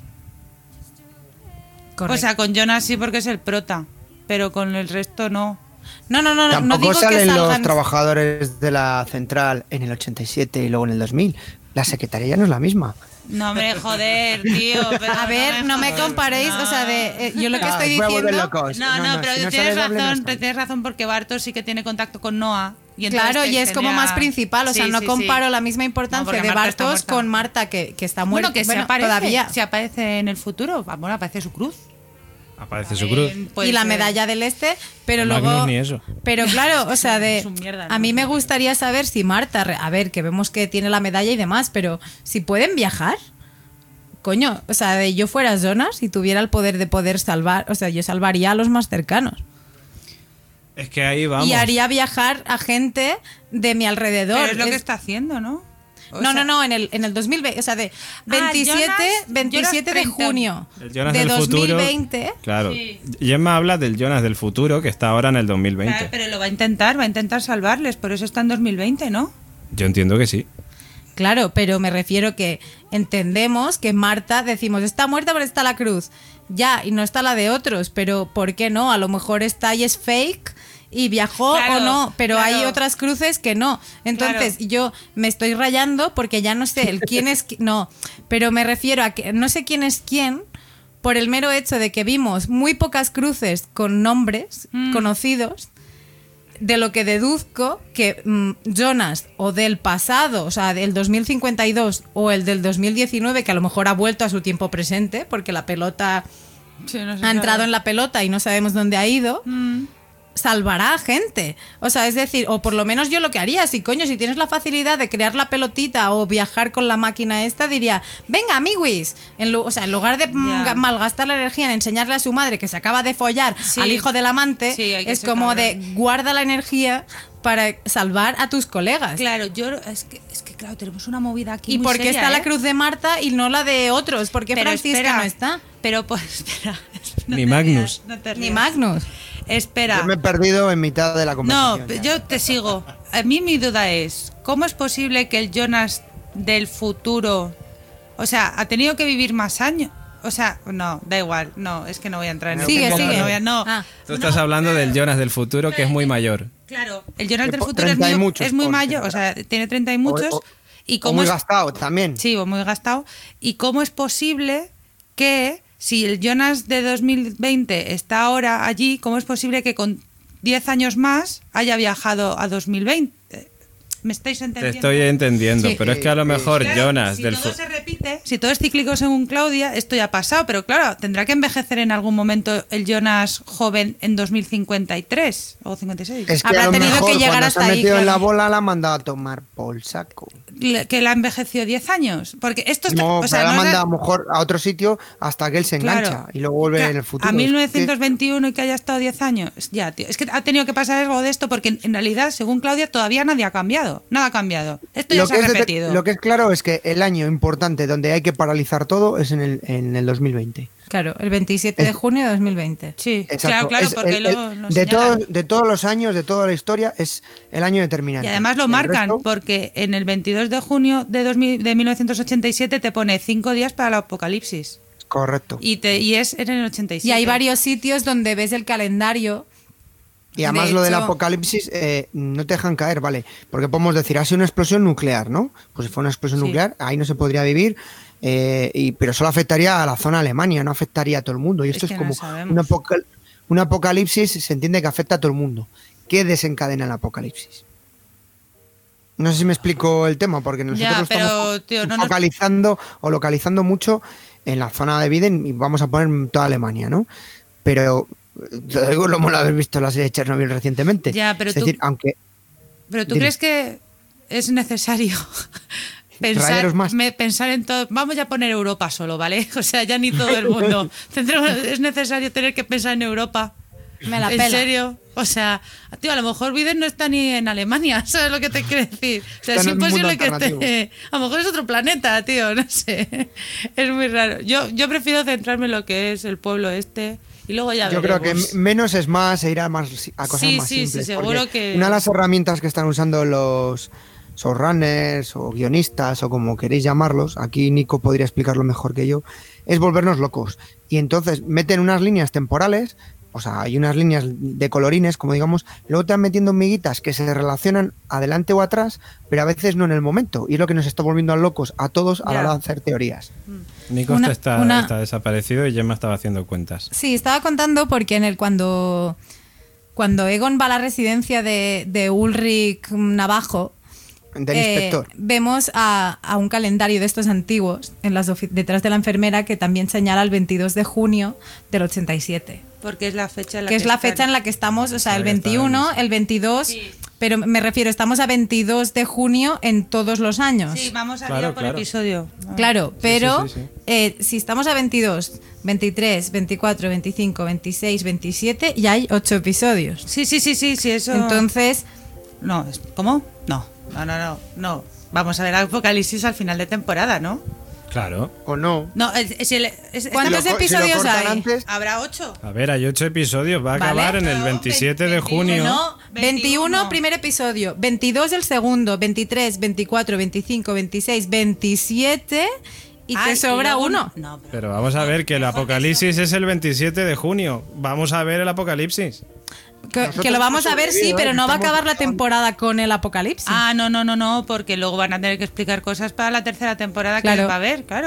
Correcto. O sea, con Jonas sí porque es el prota, pero con el resto no. no, no, no, no, no Tampoco digo que salen los salgan. trabajadores de la central en el ochenta y siete y luego en el dos mil. La secretaría ya no es la misma. No me joder, tío. pero A ver, no me jodas. comparéis, No. o sea, de, eh, yo lo que Ah, estoy os voy a volver diciendo. locos. No, no, pero si no tienes sale doble, no razón, está. tienes razón porque Bartos sí que tiene contacto con Noah. Y entonces Claro, te- y es como tendría- más principal, o sea, Sí, no sí, comparo sí. la misma No, importancia porque de Marta está Bartos muerta. con Marta, que, que está muerta. Bueno, que Bueno, se aparece, todavía. se aparece en el futuro. Bueno, aparece su cruz. Aparece su cruz. Eh, puede y la ser. medalla del este, pero Magnus luego. ni eso. Pero claro, o sea, de. Es un mierda, ¿no? A mí me gustaría saber si Marta. re- A ver, que vemos que tiene la medalla y demás, pero si pueden viajar. Coño, o sea, de yo fuera Jonas y tuviera el poder de poder salvar. O sea, yo salvaría a los más cercanos. Es que ahí vamos. Y haría viajar a gente de mi alrededor. Pero es lo que Es- está haciendo, ¿no? O no, sea- no, no, en el, en el dos mil veinte, o sea, de veintisiete, Jonas- veintisiete Jonas de junio El Jonas de del dos mil futuro. veinte. Claro. Sí. Gemma habla del Jonas del futuro que está ahora en el dos mil veinte. Claro, pero lo va a intentar, va a intentar salvarles, por eso está en dos mil veinte, ¿no? Yo entiendo que sí. Claro, pero me refiero que entendemos que Marta, decimos, está muerta pero está la cruz. Ya, y no está la de otros, pero ¿por qué no? A lo mejor está y es fake y viajó Claro, o no, pero claro. hay otras cruces que no. Entonces yo me estoy rayando porque ya no sé el quién es qui- no, pero me refiero a que no sé quién es quién por el mero hecho de que vimos muy pocas cruces con nombres Mm. conocidos. De lo que deduzco que mm, Jonas o del pasado, o sea, del dos mil cincuenta y dos o el del dos mil diecinueve, que a lo mejor ha vuelto a su tiempo presente, porque la pelota Sí, no sé ha qué entrado va. en la pelota y no sabemos dónde ha ido, Mm. salvará a gente. O sea, es decir, o por lo menos yo lo que haría, si coño, si tienes la facilidad de crear la pelotita o viajar con la máquina esta, diría, venga, amiguis. En lu- o sea, en lugar de mm, Ya. malgastar la energía en enseñarle a su madre que se acaba de follar Sí. al hijo del amante, Sí, hay que es ser como cabrón. de guarda la energía para salvar a tus colegas. Claro, yo es que, es que claro, tenemos una movida aquí. ¿Y muy por qué seria, está ¿eh? la cruz de Marta y no la de otros? ¿Por qué Pero Francisca espera, no está? Pero pues espera. no Ni te Magnus. rías, no te Ni rías. Magnus. Espera. Yo me he perdido en mitad de la No, conversación. ya. yo te sigo. A mí mi duda es, ¿cómo es posible que el Jonas del futuro, o sea, ha tenido que vivir más años? O sea, no, da igual, no, es que no voy a entrar en el Sigue, tema, sigue. No, voy a- no. Ah. Tú estás hablando del Jonas del futuro, que es muy mayor. Claro, el Jonas Que del po- futuro es treinta y muy, muchos, es muy por mayor, o sea, tiene treinta y muchos. O- o- y O cómo muy es, gastado también. sí, o muy gastado. ¿Y cómo es posible que si el Jonas de dos mil veinte está ahora allí, cómo es posible que con diez años más haya viajado a dos mil veinte? ¿Me estáis Te entendiendo? estoy entendiendo, Sí. pero es que a lo mejor Claro, Jonas si del todo fu- se repite, si todo es cíclico según Claudia, esto ya ha pasado, pero claro, tendrá que envejecer en algún momento el Jonas joven en dos mil cincuenta y tres o cincuenta y seis. Es que Habrá a lo tenido mejor que llegar cuando hasta se ha ahí, metido en la claro. bola la ha mandado a tomar por saco. Le- Que la envejeció diez años, porque esto está, No, o sea, pero la no es manda de- a lo mejor a otro sitio hasta que él se engancha Claro. y luego vuelve Claro, en el futuro. A Es que- mil novecientos veintiuno y que haya estado diez años. Ya, tío. Es que ha tenido que pasar algo de esto porque en, en realidad, según Claudia, todavía nadie ha cambiado. Nada ha cambiado. Esto ya Lo se que, ha es de- repetido. lo que es claro es que el año importante donde hay que paralizar todo es en el, en el dos mil veinte. Claro, el veintisiete de Es- junio de dos mil veinte. Sí, Exacto. claro, claro, Es porque el- lo, el- lo de, señalan. todos, de todos los años, de toda la historia, es el año determinante. Y además lo El marcan, resto- porque en el veintidós de junio de, dos mil de mil novecientos ochenta y siete te pone cinco días para el apocalipsis. Correcto. Y, te, y es en el ochenta y siete. Y hay varios sitios donde ves el calendario. Y además De lo del hecho- apocalipsis eh, no te dejan caer, ¿vale? Porque podemos decir, ha sido una explosión nuclear, ¿no? Pues si fue una explosión Sí. nuclear, ahí no se podría vivir, eh, y, pero solo afectaría a la zona Alemania, no afectaría a todo el mundo. Y esto Es es, que no como sabemos. un, apocal- un apocalipsis, se entiende que afecta a todo el mundo. ¿Qué desencadena el apocalipsis? No sé si me explico el tema, porque nosotros Ya, lo estamos pero, tío, no nos- focalizando o localizando mucho en la zona de Biden y vamos a poner toda Alemania, ¿no? Pero eh, lo digo como lo habéis visto en la serie de Chernobyl recientemente. Ya, pero es tú- decir, aunque Pero tú Dime. crees que es necesario pensar, Rayeros más. me- pensar en todo. Vamos ya a poner Europa solo, ¿vale? O sea, ya ni todo el mundo. Tendremos- es necesario tener que pensar en Europa. Me la ¿En pela. serio? O sea, tío, a lo mejor Biden no está ni en Alemania, ¿sabes lo que te quiero decir? O sea, Está es en un mundo imposible que alternativo. esté. A lo mejor es otro planeta, tío, no sé. Es muy raro. Yo, yo prefiero centrarme en lo que es el pueblo este y luego ya yo creo que veremos. m- menos es más e ir a, más, a cosas Sí, más sí, sí, simples. seguro porque que- Una de las herramientas que están usando los showrunners o guionistas o como queréis llamarlos, aquí Nico podría explicarlo mejor que yo, es volvernos locos. Y entonces meten unas líneas temporales, o sea, hay unas líneas de colorines, como digamos, luego te van metiendo miguitas que se relacionan adelante o atrás, pero a veces no en el momento. Y es lo que nos está volviendo a locos a todos a la Ya. hora de hacer teorías. Nico Una- está, una- está desaparecido y Gemma estaba haciendo cuentas. Sí, estaba contando porque en el cuando, cuando Egon va a la residencia de, de Ulrich Navajo, Del eh, inspector. vemos a, a un calendario de estos antiguos en las ofi- detrás de la enfermera que también señala el veintidós de junio del ochenta y siete. Porque es la fecha en la Que es la están. fecha en la que estamos, o sea, el Ahí está, veintiuno, ahí. el veintidós, Sí. pero me refiero, estamos a veintidós de junio en todos los años. Sí, vamos a Claro, ir por claro. episodio. Claro, pero sí, sí, sí. eh, si estamos a veintidós, veintitrés, veinticuatro, veinticinco, veintiséis, veintisiete, ya hay ocho episodios. Sí, sí, sí, sí, sí, eso. Entonces, No, es- ¿cómo? No, no, no, no, no. Vamos a ver Apocalipsis al final de temporada, ¿no? Claro. ¿O no? No, es, es el- es- ¿Cuántos Si lo co- si lo episodios cortan hay? antes, ¿Habrá ocho? A ver, hay ocho episodios. Va a Vale. acabar en el No, veintisiete de veintiuno, junio. no, veintiuno veintiuno. primer episodio, veintidós el segundo, veintitrés, veinticuatro, veinticinco, veintiséis, veintisiete y Ah, te sobra luego- uno. No, pero- Pero vamos a ver que el Mejor que apocalipsis es el veintisiete de junio. Vamos a ver el apocalipsis. Que, Nosotros que lo vamos a ver, sí, sobrevivido, pero ¿eh? no va a Estamos- acabar la temporada con el apocalipsis. Ah, no, no, no, no, porque luego van a tener que explicar cosas para la tercera temporada que Claro. va a haber, claro.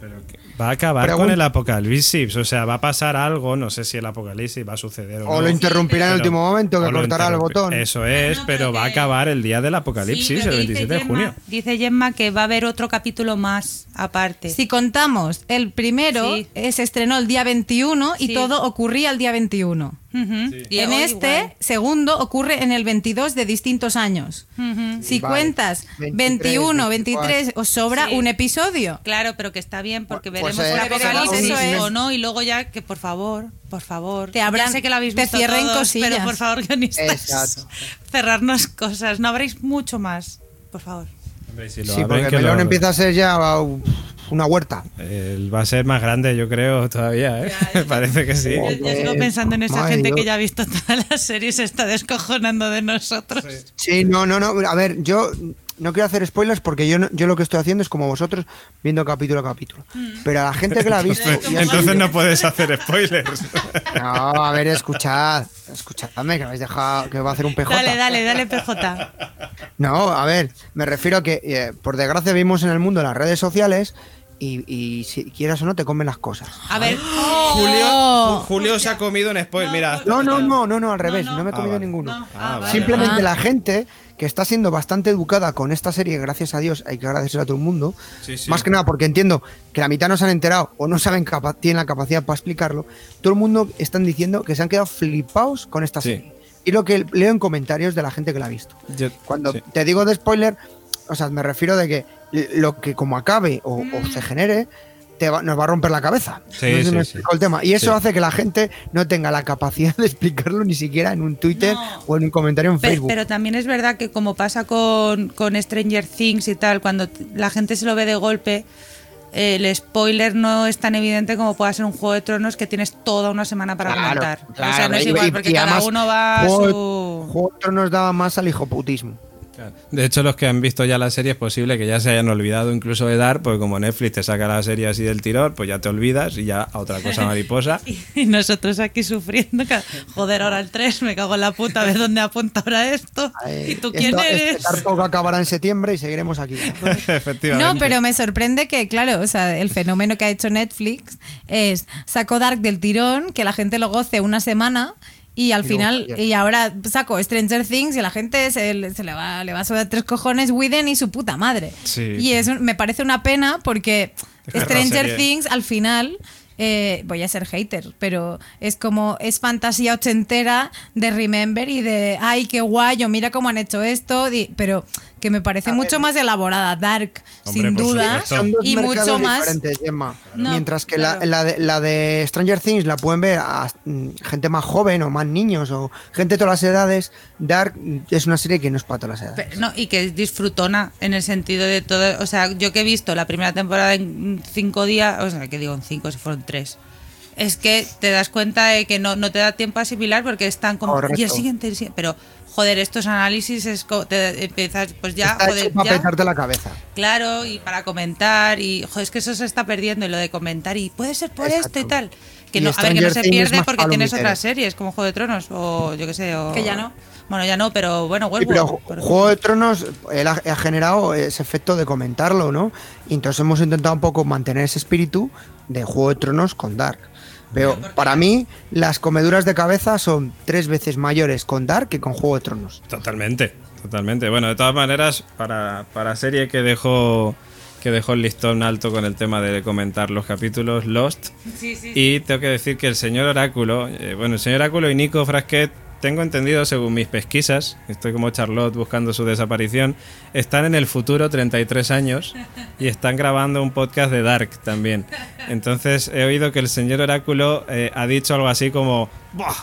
Pero que va a acabar Pregun- con el apocalipsis, o sea, va a pasar algo, no sé si el apocalipsis va a suceder o, O no. lo interrumpirá en el Pero- último momento, que o lo cortará el interrumpe- botón. Eso es, No, pero pero va a que- acabar el día del Sí, apocalipsis, pero el dice veintisiete de Gemma- junio. Dice Gemma que va a haber otro capítulo más aparte. Si contamos el primero, Sí. eh, se estrenó el día veintiuno y Sí. todo ocurría el día veintiuno. Ujú. Y En hoy este igual. segundo ocurre en el veintidós de distintos años. Ujú. Si Vale. cuentas veintitrés, veintiuno, veinticuatro. veintitrés, os sobra Sí. un episodio. Claro, pero que está bien porque Pues, veremos eh, el veremos, apocalipsis eso es. o no y luego ya que por favor, por favor, Te abran- ya sé que lo habéis te visto cierren todos, cosillas. pero por favor guionistas, Exacto. cerrarnos cosas, no habréis mucho más, por favor. Hombre, si lo Sí, abren, porque que Melón lo- empieza a ser ya uh, una huerta. eh, va a ser más grande, yo creo, todavía, ¿eh? Parece que sí. Yo, yo sigo Joder, pensando en esa madre gente Dios. que ya ha visto todas las series, se está descojonando de nosotros. Sí, no, no, no. A ver, yo no quiero hacer spoilers porque yo, no- yo lo que estoy haciendo es como vosotros viendo capítulo a capítulo. Pero a la gente que la ha visto. y ha Entonces sido- no puedes hacer spoilers. No, a ver, escuchad. Escuchadme, que me habéis dejado. Que va a hacer un P J. Dale, dale, dale, P J. No, a ver, me refiero a que, eh, por desgracia, vivimos en el mundo de las redes sociales y, y si quieras o no, te comen las cosas. A ver, Julio, Ju- Julio se ha comido un spoiler, mira. No, no, no, no, no, al revés, no, no. me he Ah, comido vale. ninguno. no, Ah, ah, vale. Simplemente Ah. la gente que está siendo bastante educada con esta serie, gracias a Dios, hay que agradecer a todo el mundo. Sí, sí. Más que nada porque entiendo que la mitad no se han enterado o no saben capa- tienen la capacidad para explicarlo. Todo el mundo están diciendo que se han quedado flipados con esta Sí. serie. Y lo que leo en comentarios de la gente que la ha visto. Yo- Cuando sí. te digo de spoiler, o sea, me refiero de que lo que como acabe o, o se genere, te va- nos va a romper la cabeza. Sí, no sé si sí, me sí. explico el tema. Y eso Sí. hace que la gente no tenga la capacidad de explicarlo ni siquiera en un Twitter No. o en un comentario en Pe- Facebook. Pero también es verdad que como pasa con, con Stranger Things y tal, cuando t- la gente se lo ve de golpe, eh, el spoiler no es tan evidente como pueda ser un Juego de Tronos que tienes toda una semana para Claro, comentar. o sea, claro, no es y- igual y- porque y cada además, uno va a Juego, su... Juego de Tronos daba más al hijoputismo. Claro. De hecho, los que han visto ya la serie es posible que ya se hayan olvidado incluso de Dark, porque como Netflix te saca la serie así del tirón, pues ya te olvidas y ya a otra cosa mariposa. Y nosotros aquí sufriendo. que- Joder, ahora el tres, me cago en la puta, a ver dónde apunta ahora esto. ¿Y tú quién Esto- eres? Este Tarkov acabará en septiembre y seguiremos aquí. Efectivamente. No, pero me sorprende que, claro, o sea, el fenómeno que ha hecho Netflix es sacó Dark del tirón, que la gente lo goce una semana y al Y luego final, ayer. y ahora saco Stranger Things y la gente se, se le va le va a sudar tres cojones Whedon y su puta madre. Sí. Y eso me parece una pena porque Es que la Stranger serie- Things al final... eh, voy a ser hater, pero es como es fantasía ochentera de Remember y de ay qué guay, o mira cómo han hecho esto, di- pero que me parece A mucho ver. más elaborada, Dark, Hombre, sin por duda, supuesto. Son dos y mercados mucho más. diferentes, Gemma. No, Mientras que claro. la, la de, la de Stranger Things la pueden ver a mm, gente más joven o más niños o gente de todas las edades. Dark mm, es una serie que no es para todas las edades. Pe- No, y que es disfrutona en el sentido de todo. O sea, yo que he visto la primera temporada en cinco días, o sea, que digo en cinco si fueron tres. Es que te das cuenta de que no, no te da tiempo a asimilar porque están como. Correcto. Y el siguiente, el siguiente. Pero, joder, estos análisis es co- te empiezas, pues ya, Está joder, hecho para ya. petarte la cabeza. Claro, y para comentar, y joder, es que eso se está perdiendo, y lo de comentar, y puede ser por Exacto. esto y tal. Que Y no, a ver, que no Stranger se Things es pierde más porque tienes palomitero. otras series, como Juego de Tronos, o yo qué sé, o. Que ya no. Bueno, ya no, pero bueno, Sí, pero Westworld, por Juego de Tronos él ha, ha generado ese efecto de comentarlo, ¿no? Y entonces hemos intentado un poco mantener ese espíritu de Juego de Tronos con Dark. Pero para mí, las comeduras de cabeza son tres veces mayores con Dark que con Juego de Tronos. Totalmente, totalmente. Bueno, de todas maneras, para, para serie que dejó que dejó el listón alto con el tema de comentar los capítulos, Lost. Sí, sí. Y tengo que decir que el señor Oráculo, eh, bueno, el señor Oráculo y Nico Frasquet, tengo entendido según mis pesquisas, estoy como Charlotte buscando su desaparición, están en el futuro treinta y tres años y están grabando un podcast de Dark también. Entonces he oído que el señor Oráculo eh, ha dicho algo así como, ¡buah!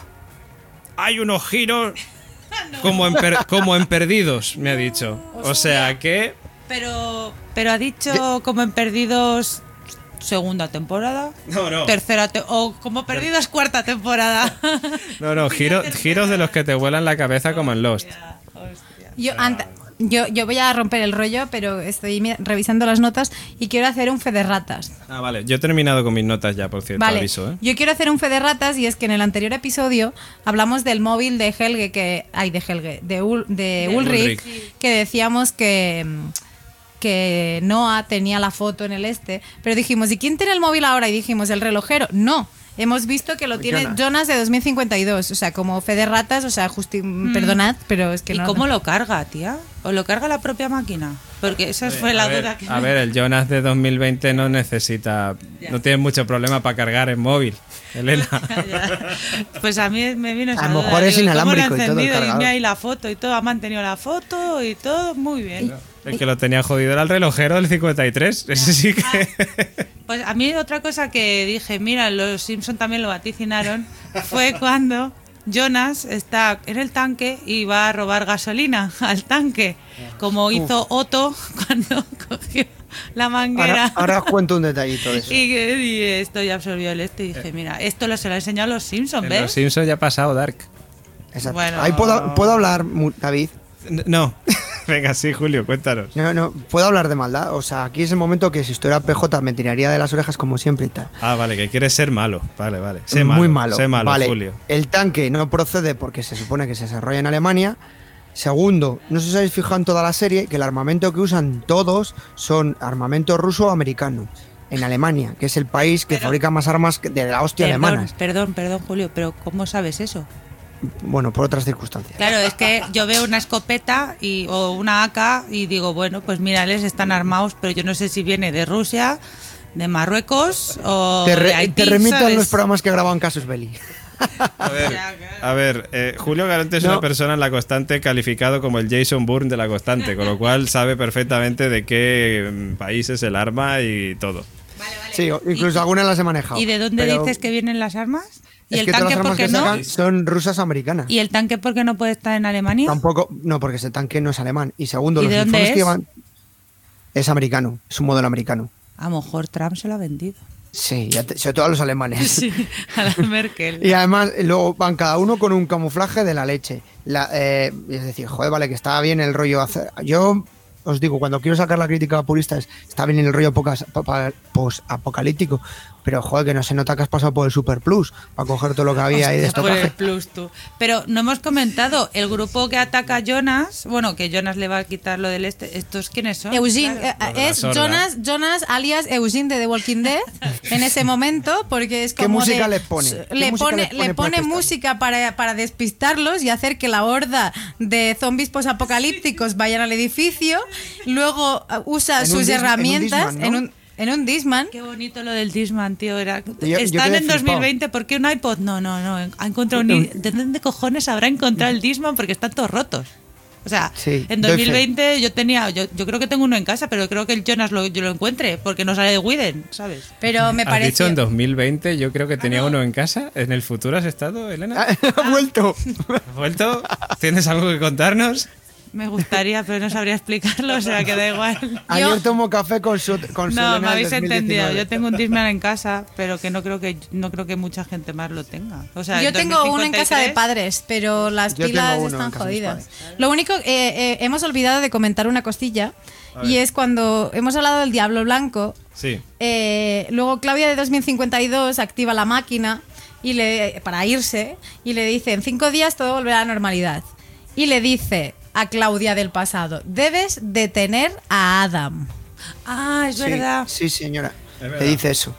Hay unos giros como en, per- como en Perdidos, me ha dicho. O sea que... Pero, pero ha dicho como en Perdidos segunda temporada, No, no. tercera te- o como Perdidos cuarta temporada. No, no, giro- giros de los que te vuelan la cabeza como en Lost. Hostia. Yo, ant- yo, yo voy a romper el rollo, pero estoy mi- revisando las notas y quiero hacer un fe de ratas. Ah, vale. Yo he terminado con mis notas ya, por cierto, Vale, aviso, ¿eh? yo quiero hacer un fe de ratas y es que en el anterior episodio hablamos del móvil de Helge, que ay, de Helge, de, Ul- de De Ulrich, Ulrich. que decíamos que, mm, que Noah tenía la foto en el este, pero dijimos, ¿y quién tiene el móvil ahora? Y dijimos, el relojero. No, hemos visto que lo tiene Jonas, Jonas de dos mil cincuenta y dos, o sea, como fe de ratas, o sea, justi Mm. perdonad, pero es que ¿Y no. cómo lo carga, tía? ¿O lo carga la propia máquina? Porque esa fue A la ver, duda que A me- ver, el Jonas de dos mil veinte no necesita, no tiene mucho problema para cargar el móvil, Elena. Ya. Pues a mí me vino esa A lo duda. mejor es Digo, ¿y cómo lo ha inalámbrico y todo el encendido? Y cargador. mira ahí la foto y todo, ha mantenido la foto y todo, muy bien. El que lo tenía jodido era el relojero del cincuenta y tres. Ese sí que. Pues a mí otra cosa que dije, mira, los Simpson también lo vaticinaron, fue cuando Jonas está en el tanque y va a robar gasolina al tanque, como hizo Otto cuando cogió la manguera. Ahora, ahora os cuento un detallito de eso. Y, y esto ya absorbió el este y dije, mira, esto lo se lo ha enseñado a los Simpsons, En ¿ves? Los Simpsons ya ha pasado Dark. Exacto. Bueno. Ahí puedo, puedo hablar, mu- David. N- No. Venga, sí, Julio, cuéntanos. No, no, puedo hablar de maldad. O sea, aquí es el momento que si estuviera P J me tiraría de las orejas como siempre y tal. Ah, vale, que quieres ser malo. Vale, vale. Sé malo. Muy malo. Sé malo, vale. Julio. El tanque no procede porque se supone que se desarrolla en Alemania. Segundo, no sé si os habéis fijado en toda la serie que el armamento que usan todos son armamento ruso o americano. En Alemania, que es el país que Pero- fabrica más armas que- de la hostia Perdón, alemanas. perdón, perdón, Julio, pero ¿cómo sabes eso? Bueno, por otras circunstancias. Claro, es que yo veo una escopeta y, o una A K y digo, bueno, pues mírales, están armados, pero yo no sé si viene de Rusia, de Marruecos o Te, re- de Haití, te remito a ¿sabes? los programas que grababan Casus Belli. A ver, a ver eh, Julio Galante es No. una persona en La Constante calificado como el Jason Bourne de La Constante, con lo cual sabe perfectamente de qué mm, país es el arma y todo. Sí, o- incluso algunas las he manejado. ¿Y de dónde pero dices que vienen las armas? ¿Y es el que todas tanque las por armas qué que no? sacan son rusas o americanas. ¿Y el tanque por qué no puede estar en Alemania? Tampoco, no, porque ese tanque no es alemán. Y segundo, ¿Y los de dónde uniformes que es? llevan es americano, es un modelo americano. A lo mejor Trump se lo ha vendido. Sí, ya te- sobre todo a los alemanes. Sí, a la Merkel. Y además, luego van cada uno con un camuflaje de la leche. La, eh, es decir, joder, vale, que está bien el rollo. hacer- Yo os digo, cuando quiero sacar la crítica purista, es- está bien el rollo pocas- pa- pa- post-apocalíptico. Pero joder, que no se nota que has pasado por el Super Plus para coger todo lo que había ahí de Hostia, por el estocaje. plus, tú. Pero no hemos comentado, el grupo que ataca a Jonas, bueno, que Jonas le va a quitar lo del este, ¿estos quiénes son? Eugene, Claro. eh, Lo de la es sorda. Jonas, Jonas alias Eugene de The Walking Dead en ese momento, porque es ¿Qué como música de- les pone? ¿Qué Le música pone, les pone le para pone que estén? música para, para despistarlos y hacer que la horda de zombies posapocalípticos vayan al edificio, luego uh, usa En un sus dis- en un herramientas Discman, ¿no? en un en un Discman. Qué bonito lo del Disman, tío. Era, Yo- yo están quedé en dos mil veinte, flipado. ¿por qué un iPod? No, no, no. Ha encontrado un, i- ¿de dónde cojones habrá encontrado el Disman? Porque están todos rotos. O sea, Sí, en doy dos fe. mil veinte yo tenía, yo, yo creo que tengo uno en casa, pero creo que el Jonas lo, yo lo encuentre, porque no sale de Widen, ¿sabes? Pero me ¿Has parece dicho en dos mil veinte? Yo creo que tenía uno en casa. ¿En el futuro has estado, Elena? Ha vuelto. ¿Has vuelto? ¿Tienes algo que contarnos? Me gustaría, pero no sabría explicarlo, o sea que da igual. Ayer tomo café con su con su No, Elena me del habéis dos mil entendido. diecinueve. Yo tengo un Disman en casa, pero que no creo que no creo que mucha gente más lo tenga. O sea, Yo en tengo uno en casa de dos mil cincuenta y tres, padres, pero las Yo pilas tengo uno están en casa de mis jodidas. Lo único, eh, eh, hemos olvidado de comentar una costilla, y es cuando hemos hablado del Diablo Blanco. Sí. Eh, luego Claudia de dos mil cincuenta y dos activa la máquina y le, para irse y le dice, en cinco días todo volverá a la normalidad. Y le dice a Claudia del pasado, debes detener a Adam. Ah, es Sí, verdad. sí, señora. Es verdad. Te dice eso.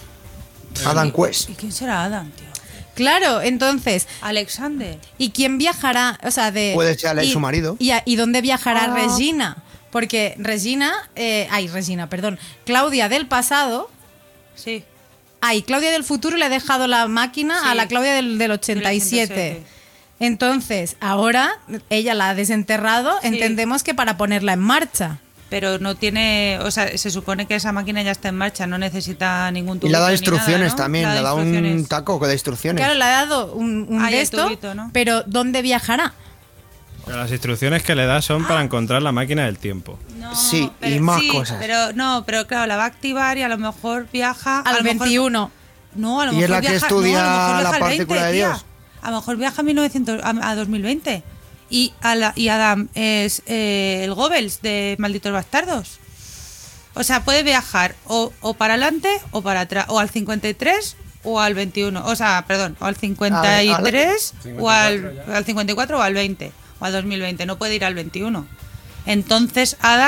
Adam Quest. ¿Y quién será Adam, tío? Claro, entonces, Alexander. ¿y quién viajará? O sea, de... Puede ser y, su marido. ¿Y, a- y dónde viajará Ah. Regina? Porque Regina, eh, ay, Regina, perdón, Claudia del pasado, Sí. ay, Claudia del futuro le ha dejado la máquina Sí. a la Claudia del, del ochenta y siete. Del ochenta y siete. Entonces, ahora ella la ha desenterrado, Sí. entendemos que para ponerla en marcha. Pero no tiene, o sea, se supone que esa máquina ya está en marcha, no necesita ningún Y tubito le da ni instrucciones nada, ¿no? también, le da un instrucciones. taco de instrucciones. Claro, le ha dado un, un Ah, y de el esto, tubito, ¿no? pero ¿dónde viajará? Pero las instrucciones que le da son para encontrar la máquina del tiempo. No, Sí, y pero- más sí, cosas. Pero no, pero claro, la va a activar y a lo mejor viaja a Al lo mejor- veintiuno. No, a lo Y mejor es la que viaja- estudia no, a lo mejor la viaja al partícula de tía. Dios. A lo mejor viaja a, mil novecientos, a, a dos mil veinte. Y, a la- y Adam es eh, el Goebbels de Malditos Bastardos. O sea, puede viajar o, o para adelante o para atrás, o al cincuenta y tres o al veintiuno. O sea, perdón, o al cincuenta y tres o al, al cincuenta y cuatro o al veinte o al dos mil veinte. No puede ir al veintiuno. Entonces Adam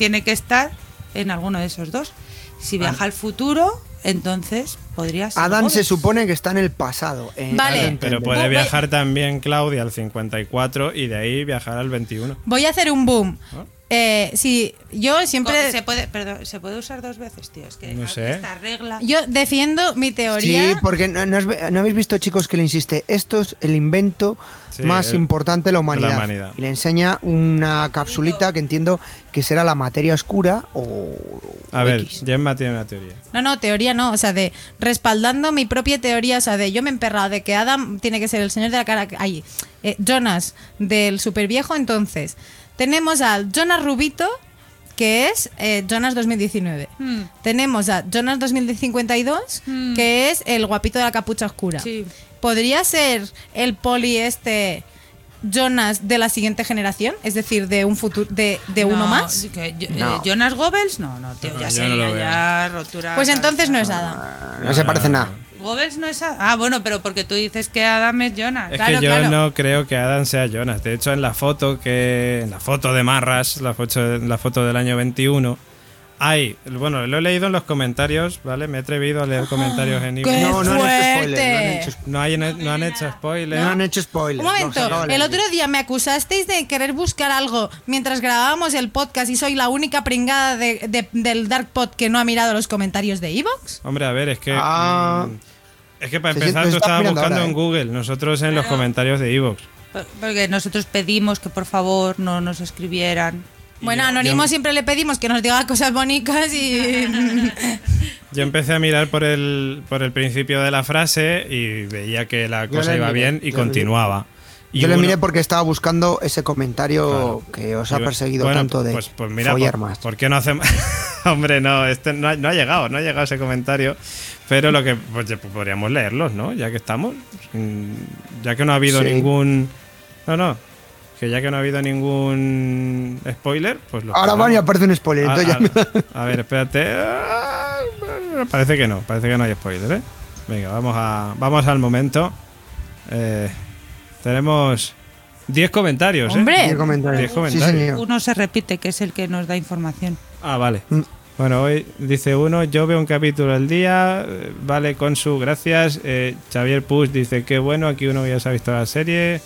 tiene que estar en alguno de esos dos. Si viaja al futuro, entonces podría ser Adam Goebbels. se supone que está en el pasado. en- Vale. en- Pero en- puede Voy- viajar también Claudia al cincuenta y cuatro y de ahí viajar al veintiuno. Voy a hacer un boom. ¿Ah? Eh, sí, yo Co- siempre... se puede, perdón, se puede usar dos veces, tío. Es que No sé. esta regla. Yo defiendo mi teoría. Sí, porque no, no has- no habéis visto, chicos, que le insiste, esto es el invento Sí, más el- importante de la de humanidad. la humanidad. Y le enseña una capsulita que entiendo que será la materia oscura o... A o ver, X. Gemma tiene una teoría. No, no, teoría no, o sea, de respaldando mi propia teoría, o sea, de yo me he emperrado de que Adam tiene que ser el señor de la cara, ahí, eh, Jonas del super viejo, entonces tenemos al Jonas Rubito, que es eh, Jonas dos mil diecinueve. Hmm. Tenemos a Jonas dos mil cincuenta y dos, Hmm. que es el guapito de la capucha oscura. Sí. ¿Podría ser el poli este Jonas de la siguiente generación? Es decir, de un futuro de, de uno No, más. que yo- No. eh, Jonas Goebbels, no, no, tío, No, ya yo sería no lo veo. ya rotura. Pues de entonces no cabeza. es Adam. No se parece nada. Goebbels no es Adam. Ah, bueno, pero porque tú dices que Adam es Jonas. Es Claro, que yo claro. no creo que Adam sea Jonas. De hecho, en la foto que en la foto de Marras, la foto, la foto del año veintiuno, hay, bueno, lo he leído en los comentarios, ¿vale? Me he atrevido a leer comentarios en ¡Qué email. No, no han hecho spoiler. No han fuerte! hecho, No, hay, no han hecho spoiler. no han hecho spoiler. Un no, se momento, acaba de el leer. otro día me acusasteis de querer buscar algo mientras grabábamos el podcast y soy la única pringada de- de- del Dark Pod que no ha mirado los comentarios de Evox. Hombre, a ver, es que Ah. mm, es que para Se empezar siente- tú está estabas mirando buscando ahora, en ¿eh? Google, nosotros en los comentarios de Evox. Por- Porque nosotros pedimos que por favor no nos escribieran. Bueno, yo- a Anónimo yo- siempre le pedimos que nos diga cosas bonitas y... Yo empecé a mirar por el por el principio de la frase y veía que la Yo cosa le iba miré, bien y yo le- continuaba. Y Yo le uno- miré porque estaba buscando ese comentario Claro. que os ha Digo, perseguido bueno, tanto de pues, pues mira, follar por, más. ¿por qué no hacemos? Hombre, no, este no ha, no ha llegado, no ha llegado ese comentario. Pero lo que pues, ya podríamos leerlos, ¿no? Ya que estamos, Mm, ya que no ha habido Sí. ningún, no, no, que ya que no ha habido ningún spoiler, pues lo. Ahora van y aparece un spoiler. a, entonces ya- a- a ver, espérate. Ah, Parece que no, parece que no hay spoiler, ¿eh? Venga, vamos a, vamos al momento. Eh, tenemos diez comentarios, ¿eh? Hombre. Diez comentarios. Diez Sí, comentarios. señor. Uno se repite, que es el que nos da información. Ah, vale. Mm. Bueno, hoy dice uno, yo veo un capítulo al día, eh, vale, con su gracias. Eh, Xavier Puig dice, qué bueno, aquí uno ya se ha visto la serie.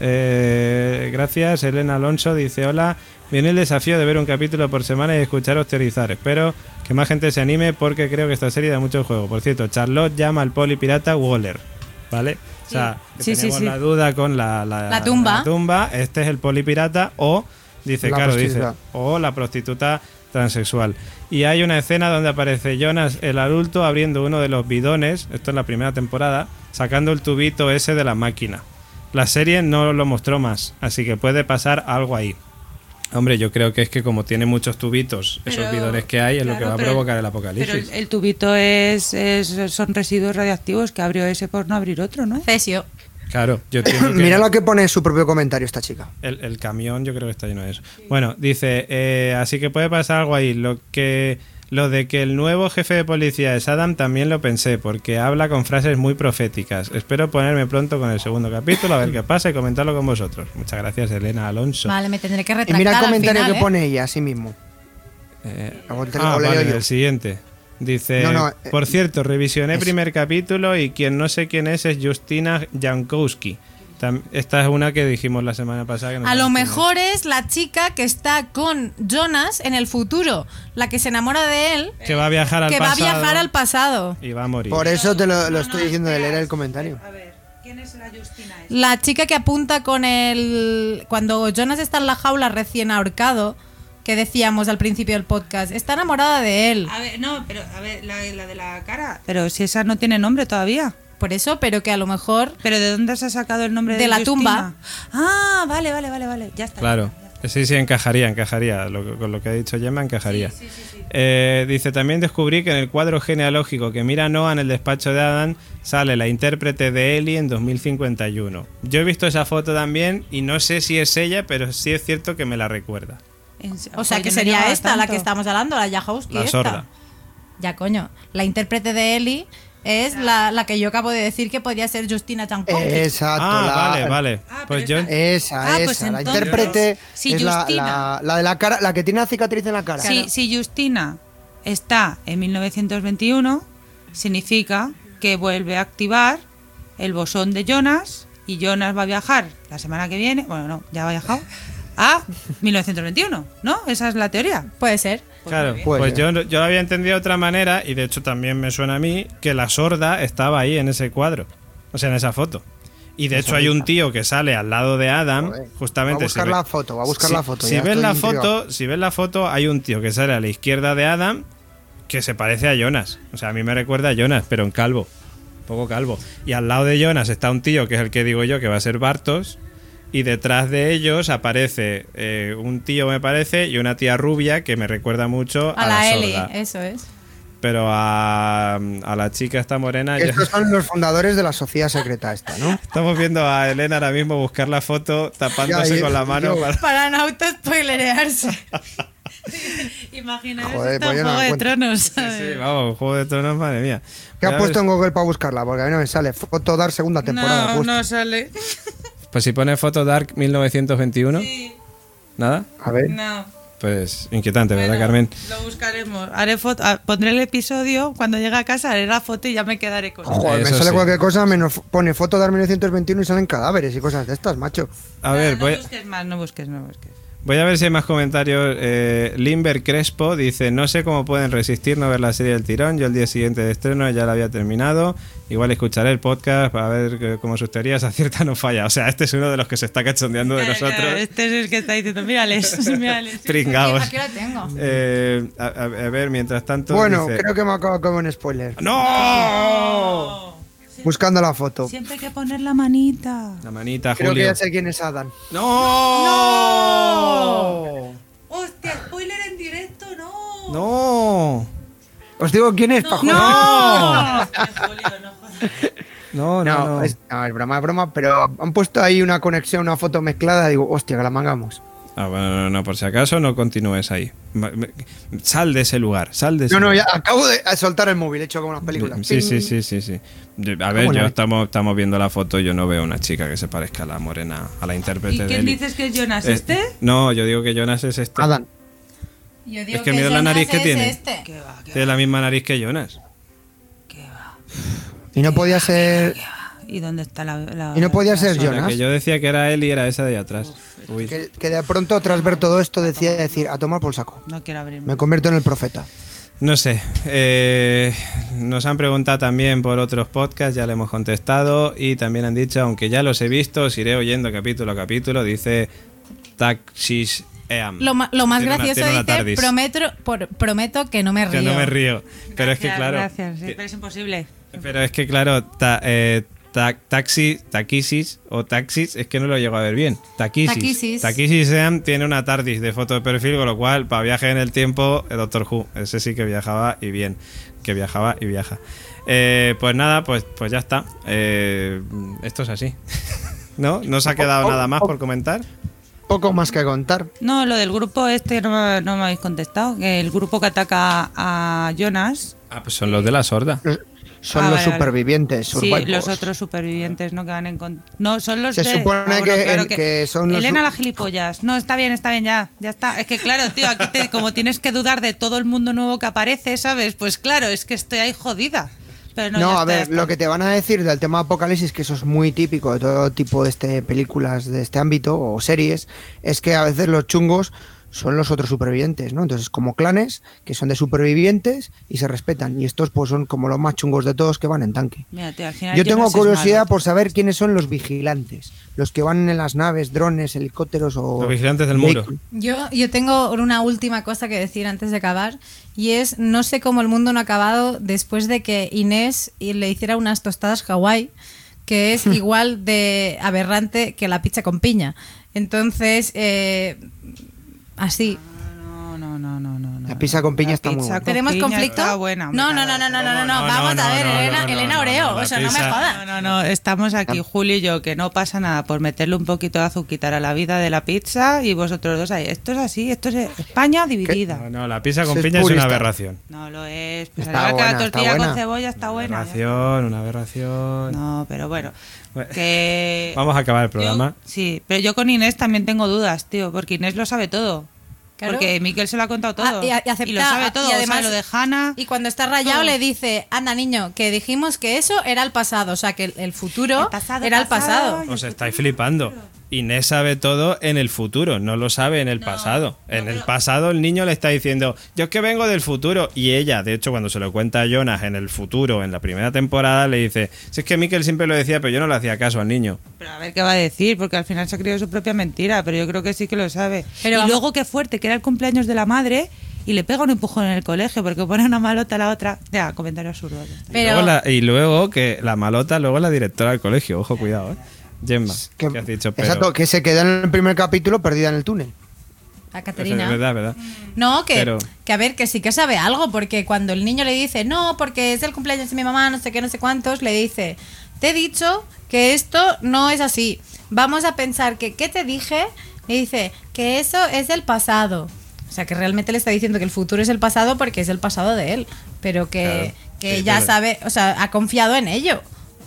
Eh, gracias. Elena Alonso dice, hola, viene el desafío de ver un capítulo por semana y escucharos teorizar. Espero que más gente se anime porque creo que esta serie da mucho juego. Por cierto, Charlotte llama al polipirata Waller, ¿vale? O sea, que Sí, sí, tenemos sí. la duda con la, la, La tumba. la tumba. Este es el polipirata o, dice, La claro, dice, prostituta. o la prostituta transexual. Y hay una escena donde aparece Jonas el adulto abriendo uno de los bidones, esto es la primera temporada, sacando el tubito ese de la máquina. La serie no lo mostró más, así que puede pasar algo ahí. Hombre, yo creo que es que como tiene muchos tubitos, esos Pero, bidones que hay, es lo que claro, va a pero- provocar el Pero apocalipsis. el, el tubito es, es- son residuos radiactivos que abrió ese por no abrir otro, ¿no? Cesio. Claro, yo entiendo que Mira lo que pone en su propio comentario esta chica. el, el camión yo creo que está lleno de eso. Bueno, dice, eh, así que puede pasar algo ahí. Lo que lo de que el nuevo jefe de policía es Adam también lo pensé, porque habla con frases muy proféticas. Espero ponerme pronto con el segundo capítulo, a ver qué pasa y comentarlo con vosotros. Muchas gracias, Elena Alonso. Vale, me tendré que Y retractar mira el al comentario final, que ¿eh? pone ella, así mismo. Eh, O te- ah, o leo vale, yo. el siguiente. Dice, No, no, eh, por cierto, revisioné es- primer capítulo y quien no sé quién es es Justina Jankowski. Tam- Esta es una que dijimos la semana pasada. Que no A lo sabemos quién es. mejor es la chica que está con Jonas en el futuro, la que se enamora de él, Que va a viajar al que va a pasado viajar al pasado. y va a morir. Por eso te lo, lo estoy diciendo de leer el comentario. A ver, ¿quién es la Justina esta? La chica que apunta con el... Cuando Jonas está en la jaula recién ahorcado, que decíamos al principio del podcast, está enamorada de él. A ver, no, pero a ver, la, la de la cara. Pero si esa no tiene nombre todavía. Por eso, pero que a lo mejor... ¿Pero de dónde se ha sacado el nombre de De la Justina? tumba. Ah, vale, vale, vale, vale. Ya está. Claro. Sí, sí, encajaría, encajaría. Lo que- con lo que ha dicho Gemma, encajaría. Eh, dice, también descubrí que en el cuadro genealógico que mira Noah en el despacho de Adam sale la intérprete de Ellie en dos mil cincuenta y uno. Yo he visto esa foto también y no sé si es ella, pero sí es cierto que me la recuerda. En se- O sea, Joder, que yo no sería llegaba esta, la tanto. que estamos hablando, la Yahowski. La esta. sorda. Ya, coño. La intérprete de Ellie es la, la que yo acabo de decir que podría ser Justina Chankovsky. Exacto. Ah, la- vale, vale. Ah, Pues pero yo... Esa, Ah, esa. pues la entonces- intérprete Sí, es la, Justina. la, la de la cara, la que tiene la cicatriz en la cara. Si, si Justina está en mil novecientos veintiuno, significa que vuelve a activar el bosón de Jonas y Jonas va a viajar la semana que viene, bueno, no, ya ha viajado, a mil novecientos veintiuno, ¿no? Esa es la teoría. Puede ser. Claro, Puede pues ser. yo, yo lo había entendido de otra manera y de hecho también me suena a mí que la sorda estaba ahí en ese cuadro, o sea, en esa foto. Y de hecho hay un tío que sale al lado de Adam, Joder. justamente... Va a buscar si ve- la foto, va a buscar si, la foto. Si ya ves estoy la intrigado. foto, si ves la foto, hay un tío que sale a la izquierda de Adam que se parece a Jonas. O sea, a mí me recuerda a Jonas, pero en calvo. Un poco calvo. Y al lado de Jonas está un tío que es el que digo yo que va a ser Bartos. Y detrás de ellos aparece eh, un tío, me parece, y una tía rubia que me recuerda mucho a, A la Ellie, sorda. eso es. Pero a, a la chica esta morena... yo- Estos son los fundadores de la sociedad secreta esta, ¿no? Estamos viendo a Elena ahora mismo buscar la foto tapándose Ya, con la yo- mano. yo- para- Para no auto-spoilerearse. Imaginaos Joder, esto pues yo en no Juego la de encuentro. Tronos. Sí, ¿sabes? sí, vamos, Juego de Tronos, madre mía. ¿Qué Voy has a puesto ver- en Google para buscarla? Porque a mí no me sale. Foto dar segunda temporada. No, justo. no sale. Pues si pone foto Dark mil novecientos veintiuno, Sí, ¿nada? A ver. no. Pues inquietante, Bueno, ¿verdad, Carmen? Lo buscaremos. Haré foto, ah, pondré el episodio, cuando llegue a casa haré la foto y ya me quedaré con ella. Joder, me Eso sale sí. cualquier cosa, menos pone foto dar mil novecientos veintiuno y salen cadáveres y cosas de estas, macho. A ver, no voy, busques más, no busques, no busques. voy a ver si hay más comentarios. Eh, Limber Crespo dice, no sé cómo pueden resistir no ver la serie del tirón. Yo el día siguiente de estreno ya la había terminado. Igual escucharé el podcast para ver que- cómo sus teorías aciertan o falla. O sea, este es uno de los que se está cachondeando de Claro, claro, nosotros. este es el que está diciendo, mírales, mírales. Pringaos. Aquí lo tengo. Eh, a, a- a ver, mientras tanto... Bueno, dice- creo que me acabo de comer un spoiler. ¡No! Buscando la foto. Siempre hay que poner la manita. La manita, Creo que Julio. ya sé quién es Adam. ¡No! Hostia, spoiler en directo, no. ¡No! Os digo quién es, pa' joder. ¡No! Hostia, Julio, no jodas. No, no, No, no. Es, no, es broma, es broma, pero han puesto ahí una conexión, una foto mezclada. Digo, hostia, que la mangamos. Ah, bueno, no, no, por si acaso no continúes ahí. Ma- me- Sal de ese lugar, sal de ese No, no, lugar. ya acabo de soltar el móvil, hecho como las películas. Sí, sí, Ping. sí, sí, sí. Yo- A ver, ¿Cómo yo no? estamos, estamos viendo la foto y yo no veo una chica que se parezca a la morena, a la intérprete ¿Y de quién Ellie. dices que es Jonas? Eh, ¿Este? No, yo digo que Jonas es este. Adam. Yo digo Es que mira la Jonas nariz que es tiene. Este. ¿Qué va? ¿Qué Tiene la misma nariz que Jonas. ¿Qué va? Y no podía ser. ¿Qué va? ¿Y dónde está la, la- Y no podía la ser sombra? La Jonas. que yo decía que era él y era esa de allá atrás. Uy. Que, que de pronto, tras ver todo esto, decía decir, a tomar por saco. No quiero abrirme. Me convierto en el profeta. No sé. eh, nos han preguntado también por otros podcasts, ya le hemos contestado. Y también han dicho, aunque ya los he visto, os iré oyendo capítulo a capítulo. Dice Taxis Eam. Lo, ma- lo más Tiene una- gracioso tiene una dice, TARDIS. prometo, por- prometo que no me río. Que no me río. Pero es que, Gracias, claro. Gracias, sí, que- pero es imposible. pero es que, claro, ta- eh, ta- taxi, taquisis o taxis, es que no lo llego a ver bien. Taquisis. Taquisis. Taquisis Eam tiene una TARDIS de foto de perfil, con lo cual, para viaje en el tiempo, el Doctor Who. Ese sí que viajaba y bien. Que viajaba y viaja. Eh, pues nada, pues, pues ya está. Eh, esto es así. ¿No? ¿No os ha quedado nada más por comentar? Poco más que contar. No, lo del grupo este no, me- no me habéis contestado. Que el grupo que ataca a Jonas. Ah, pues son los de la sorda. Los- Son Ah, los vale, vale. supervivientes. Sí, survivors. los otros supervivientes no que van en con- No, son los Se de... supone bueno, que- el- que son los Elena su- la gilipollas. No, está bien, está bien, ya. Ya está. Es que claro, tío, aquí te- como tienes que dudar de todo el mundo nuevo que aparece, ¿sabes? Pues claro, es que estoy ahí jodida. Pero no, No, ya a está, ya ver, está. lo que te van a decir del tema Apocalipsis, que eso es muy típico de todo tipo de este películas de este ámbito o series, es que a veces los chungos son los otros supervivientes, ¿no? Entonces, como clanes que son de supervivientes y se respetan. Y estos pues son como los más chungos de todos que van en tanque. Mira, tío, al final Yo tengo Jonas es curiosidad malo. por saber quiénes son los vigilantes, los que van en las naves, drones, helicópteros o... Los vigilantes del muro. vehículos. Yo, yo tengo una última cosa que decir antes de acabar y es, no sé cómo el mundo no ha acabado después de que Inés le hiciera unas tostadas Hawái, que es igual de aberrante que la pizza con piña. Entonces, eh, así. No, no, no, no, no. no. La pizza con piña La está muy pizza buena. con ¿Tenemos piña conflicto? está buena, hombre, no, no, claro. no, no, no, no, no, No, no, vamos no, a ver, no, no, Elena, no, no, Elena no, Oreo, no, la o sea, no me pizza- jodas. No, no, no, estamos aquí, Julio y yo, que no pasa nada por meterle un poquito de azuquitar a la vida de la pizza y vosotros dos ahí. Esto es así, esto es España dividida. No, no, la pizza con Eso es piña es una purista. aberración. No lo es. Pues Está al igual que la buena, está tortilla con buena. cebolla está buena. ya. Aberración, una aberración. No, pero bueno. Bueno, Que... Vamos a acabar el programa. Yo- sí, pero yo con Inés también tengo dudas, tío, porque Inés lo sabe todo. Claro. Porque Miquel se lo ha contado todo. Ah, y, a- y acepta- lo sabe todo. y además, o sea, lo de Hannah. Y cuando está rayado todo. le dice, anda niño, que dijimos que eso era el pasado, o sea, que el, el futuro El pasado, era el pasado. pasado. Os estáis flipando. Inés sabe todo en el futuro, no lo sabe en el pasado. En el pasado el niño le está diciendo, yo es que vengo del futuro. Y ella, de hecho, cuando se lo cuenta a Jonas en el futuro, en la primera temporada, le dice, si es que Miquel siempre lo decía, pero yo no le hacía caso al niño. Pero a ver qué va a decir, porque al final se ha creído su propia mentira, pero yo creo que sí que lo sabe. Pero y vamos- luego qué fuerte, que era el cumpleaños de la madre y le pega un empujón en el colegio porque pone una malota a la otra. Ya, comentario absurdo. Y, Pero- luego la- y luego que la malota, luego la directora del colegio, ojo, cuidado, ¿eh? Gemma, Que- ¿qué has dicho? Pero- Exacto, que se quedó en el primer capítulo perdida en el túnel. A Es Caterina. verdad, verdad. No, que, Pero- que a ver, que sí que sabe algo, porque cuando el niño le dice, no, porque es el cumpleaños de mi mamá, no sé qué, no sé cuántos, le dice, te he dicho que esto no es así. Vamos a pensar que, ¿qué te dije? Le dice, que eso es el pasado. O sea, que realmente le está diciendo que el futuro es el pasado porque es el pasado de él, pero que, Claro, que sí, ya pero- sabe, o sea, ha confiado en ello.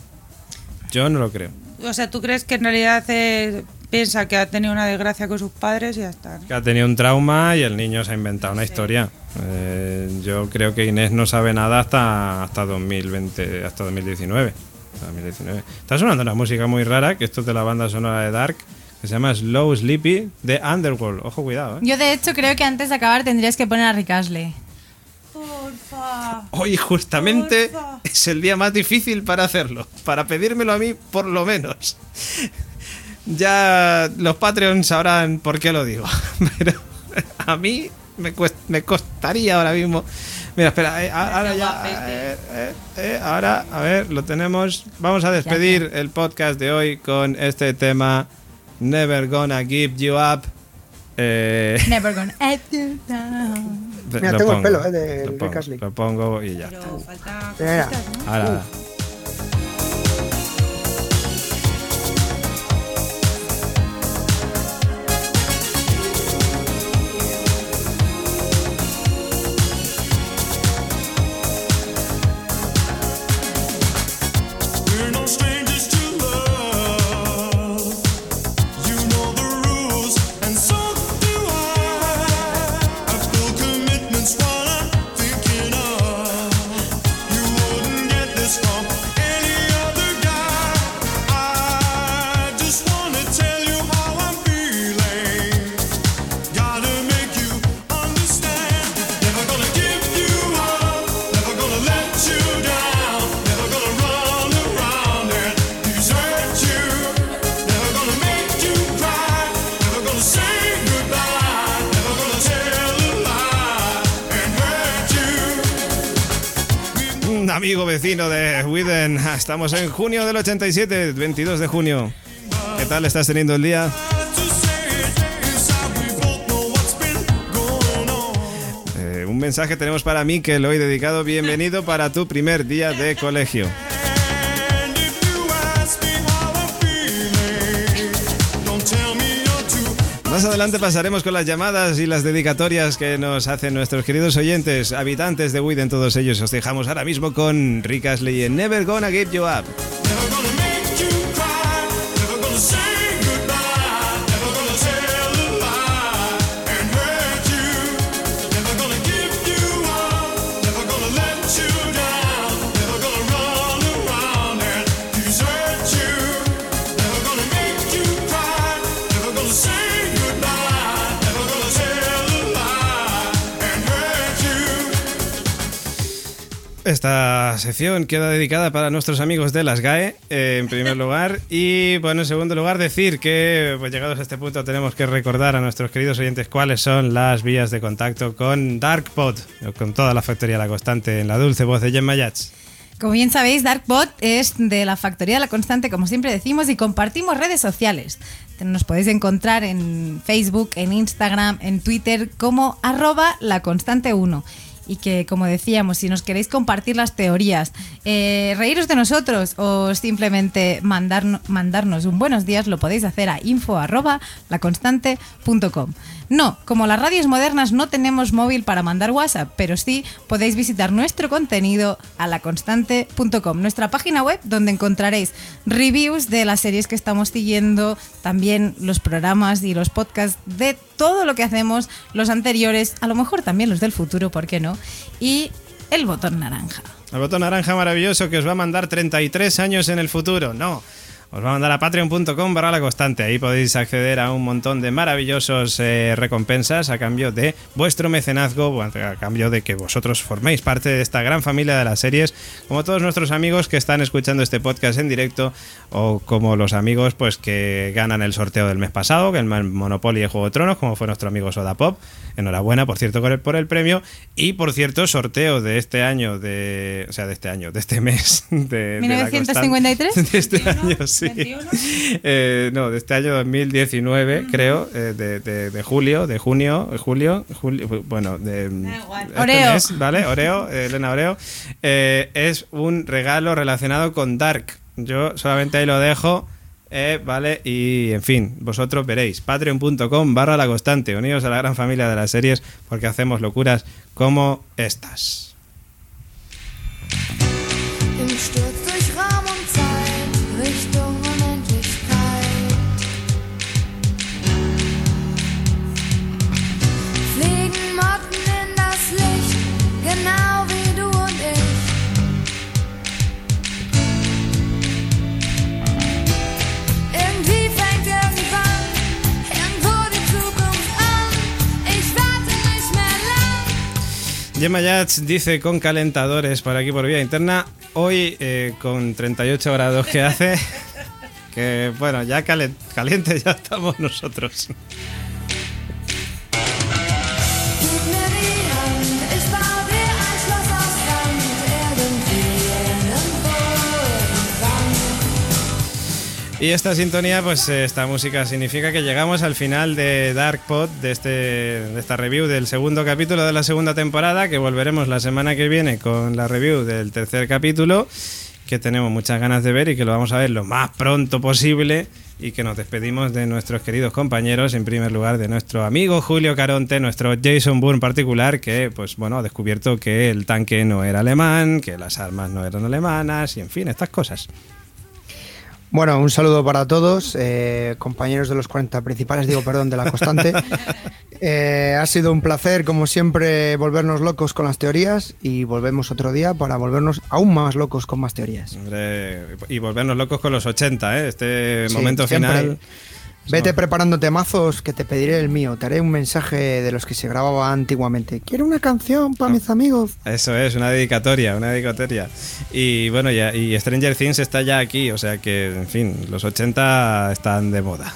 Yo no lo creo. O sea, ¿tú crees que en realidad eh, piensa que ha tenido una desgracia con sus padres y ya está? ¿no? Que ha tenido un trauma y el niño se ha inventado una historia. Eh, yo creo que Inés no sabe nada hasta hasta dos mil veinte, hasta dos mil diecinueve. Hasta dos mil diecinueve. Está sonando una música muy rara, que esto es de la banda sonora de Dark, que se llama Slow Sleepy de Underworld. Ojo, cuidado, ¿eh? Yo de hecho creo que antes de acabar tendrías que poner a Rick Astley. Porfa. Hoy justamente Porfa. es el día más difícil para hacerlo, para pedírmelo a mí por lo menos. Ya los Patreons sabrán por qué lo digo, pero a mí me, cuest- me costaría ahora mismo. Mira, espera, eh, a- ahora ya, eh, eh, eh, ahora, a ver, lo tenemos. Vamos a despedir el podcast de hoy con este tema, Never Gonna Give You Up. Eh, Never gonna let you down. Mira, lo tengo el pongo, pelo, eh, de lo Rick pongo, Astley. lo pongo y ya está. Pero falta Mira. cositas, ¿no? Ahora, ahora. We're no strangers to love. You know the rules, and so do I. I feel commitment's what I'm thinking of. You wouldn't get this from any other guy. I just wanna tell you how I'm feeling. Gotta make you understand. Never gonna give you up. Never gonna let you down. Never gonna run around and desert you. Never gonna make you cry. Never gonna say goodbye. Never gonna tell a lie and hurt you. Un amigo vecino de Widen. Estamos en junio del ochenta y siete, veintidós de junio. ¿Qué tal estás teniendo el día? To say it inside, we both know what's been going on. Eh, un mensaje tenemos para mí que lo he dedicado. Bienvenido para tu primer día de colegio. And if you ask me how I'm feeling, don't tell me you're too. Más adelante pasaremos con las llamadas y las dedicatorias que nos hacen nuestros queridos oyentes, habitantes de Widen, todos ellos. Os dejamos ahora mismo con Rick Astley en Never Gonna Give You Up. Never gonna make you cry. Never gonna say goodbye. Never gonna tell a lie and hurt you. Never gonna give you up. Never gonna let you down. Never gonna run around and desert you. Never gonna make you cry. Never gonna say goodbye. Never gonna tell a lie and hurt you. Esta sección queda dedicada para nuestros amigos de las G A E, eh, en primer lugar. Y bueno, en segundo lugar, decir que pues llegados a este punto tenemos que recordar a nuestros queridos oyentes cuáles son las vías de contacto con DarkPod, con toda la factoría La Constante, en la dulce voz de Gemma Yats. Como bien sabéis, Darkbot es de la Factoría de la Constante, como siempre decimos, y compartimos redes sociales. Nos podéis encontrar en Facebook, en Instagram, en Twitter como arroba la constante uno. Y que, como decíamos, si nos queréis compartir las teorías, eh, reíros de nosotros o simplemente mandar, mandarnos un buenos días, lo podéis hacer a info arroba laconstante punto com. No, como las radios modernas no tenemos móvil para mandar WhatsApp, pero sí podéis visitar nuestro contenido a laconstante punto com, nuestra página web donde encontraréis reviews de las series que estamos siguiendo, también los programas y los podcasts de todo lo que hacemos, los anteriores, a lo mejor también los del futuro, ¿por qué no? Y el botón naranja. El botón naranja maravilloso que os va a mandar treinta y tres años en el futuro. No, os va a mandar a patreon punto com barra la constante. Ahí podéis acceder a un montón de maravillosos eh, recompensas a cambio de vuestro mecenazgo, a cambio de que vosotros forméis parte de esta gran familia de las series, como todos nuestros amigos que están escuchando este podcast en directo, o como los amigos pues que ganan el sorteo del mes pasado, que el Monopoly de Juego de Tronos, como fue nuestro amigo Soda Pop. Enhorabuena, por cierto, por el, por el premio. Y, por cierto, sorteo de este año, de o sea, de este año, de este mes. De, ¿mil novecientos cincuenta y tres? De, de este año, sí. Eh, no, de este año dos mil diecinueve, uh-huh. creo, eh, de, de, de julio, de junio, julio, julio bueno, de... Este Oreo. mes, ¿vale? Oreo, eh, Elena Oreo. Eh, es un regalo relacionado con Dark. Yo solamente ahí lo dejo... Eh, vale, y en fin, vosotros veréis patreon punto com barra la constante, unidos a la gran familia de las series, porque hacemos locuras como estas. Im Sturz durch Raum und Zeit, Richtung Unendlichkeit. Fliegen Motten in das Licht, genau wie du und ich. Irgendwie fängt irgendwann irgendwo die Zukunft an. Ich warte nicht mehr lang. Gemma Yats dice con calentadores por aquí por vía interna, hoy eh, con treinta y ocho grados que hace, que bueno, ya calen- calientes ya estamos nosotros. Gib mir die Hand, ich bau dir ein Schloss aus Sand, irgendwie, irgendwo, irgendwann. Y esta sintonía, pues eh, esta música significa que llegamos al final de Dark Pod, de, este, de esta review del segundo capítulo de la segunda temporada, que volveremos la semana que viene con la review del tercer capítulo, que tenemos muchas ganas de ver y que lo vamos a ver lo más pronto posible, y que nos despedimos de nuestros queridos compañeros, en primer lugar de nuestro amigo Julio Caronte, nuestro Jason Bourne particular, que pues bueno, ha descubierto que el tanque no era alemán, que las armas no eran alemanas, y en fin, estas cosas. Bueno, un saludo para todos, eh, compañeros de los cuarenta principales, digo, perdón, de la constante. Eh, ha sido un placer, como siempre, volvernos locos con las teorías, y volvemos otro día para volvernos aún más locos con más teorías. Hombre, y volvernos locos con los ochenta, ¿eh? Este Sí, momento siempre. final. Vete No. preparándote mazos, que te pediré el mío. Te haré un mensaje de los que se grababa antiguamente. Quiero una canción para mis amigos. Eso es, una dedicatoria, una dedicatoria. Y bueno, ya, y Stranger Things está ya aquí, o sea que, en fin, los ochenta están de moda.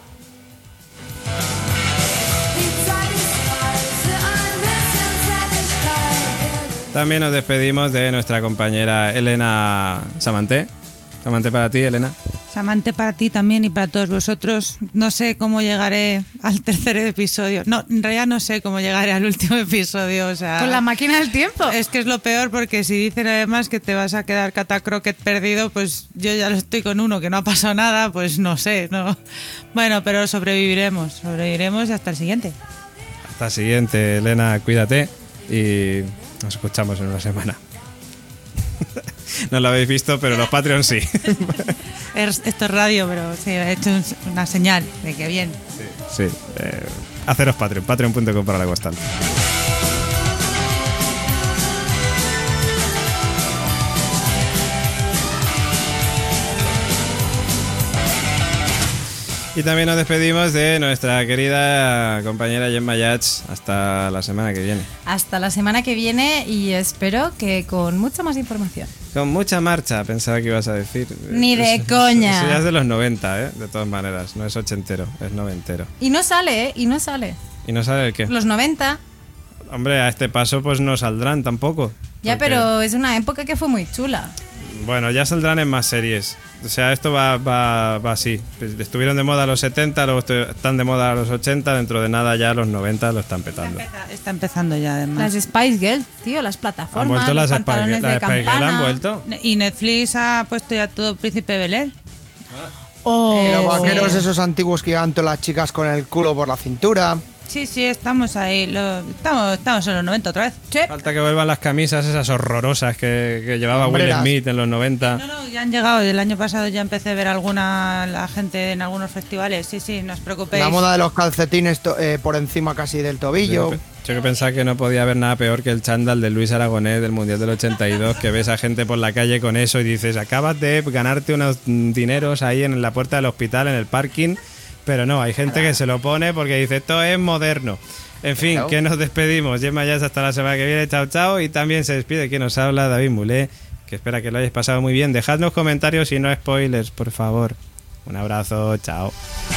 Die Zeit ist frei für ein bisschen Zärtlichkeit. También nos despedimos de nuestra compañera Elena Samanté. Samanté para ti, Elena. Samante para ti también y para todos vosotros. No sé cómo llegaré al tercer episodio. No, en realidad no sé cómo llegaré al último episodio. O sea, Con la máquina del tiempo. es que es lo peor, porque si dicen además que te vas a quedar catacroquet perdido, pues yo ya lo estoy con uno que no ha pasado nada, pues no sé. No. Bueno, pero sobreviviremos, sobreviviremos y hasta el siguiente. Hasta el siguiente, Elena, cuídate y nos escuchamos en una semana. No lo habéis visto, pero los Patreons sí. Es- Esto es radio, pero sí, he hecho un- una señal de que bien. Sí, eh, haceros Patreon, patreon punto com para la constante. Y también nos despedimos de nuestra querida compañera Gemma Yats. Hasta la semana que viene. Hasta la semana que viene, y espero que con mucha más información. Con mucha marcha, pensaba que ibas a decir. Ni de Eso- coña. Eso ya es de los noventa, ¿eh? De todas maneras. No es ochentero, es noventero. Y no sale, ¿eh? Y no sale. ¿Y no sale el qué? Los noventa. Hombre, a este paso pues no saldrán tampoco. Ya, porque- pero es una época que fue muy chula. Bueno, ya saldrán en más series. O sea, esto va, va, va así. Pues estuvieron de moda los setenta, luego estu- están de moda los ochenta, dentro de nada ya los noventa lo están petando. Está, está empezando ya, además. Las Spice Girls, tío, las ¿Han plataformas, vuelto los las Spice pantalones Girls? de ¿Las Spice Girls campana. han vuelto? Y Netflix ha puesto ya todo Príncipe Bel-Air. Oh, Y los Eh, vaqueros sí. esos antiguos que llevan todas las chicas con el culo por la cintura. Sí, sí, estamos ahí. Lo- estamos, estamos en los noventa otra vez. sí. Falta que vuelvan las camisas esas horrorosas que, que llevaba Will Hombreras. Smith en los noventa. No, no, ya han llegado. El año pasado ya empecé a ver alguna la gente en algunos festivales. Sí, sí, no os preocupéis. La moda de los calcetines to- eh, por encima casi del tobillo. Yo, yo que pensaba que no podía haber nada peor que el chándal de Luis Aragonés del Mundial del ochenta y dos, que ves a gente por la calle con eso y dices, acabas de ganarte unos mm, dineros ahí en la puerta del hospital, en el parking, pero no, hay gente que se lo pone porque dice, esto es moderno. En fin, Claro. que nos despedimos. Gemma Jazz hasta la semana que viene, chao chao, y también se despide quien nos habla, David Mulé, que espera que lo hayáis pasado muy bien. Dejadnos comentarios y no spoilers, por favor. Un abrazo, chao.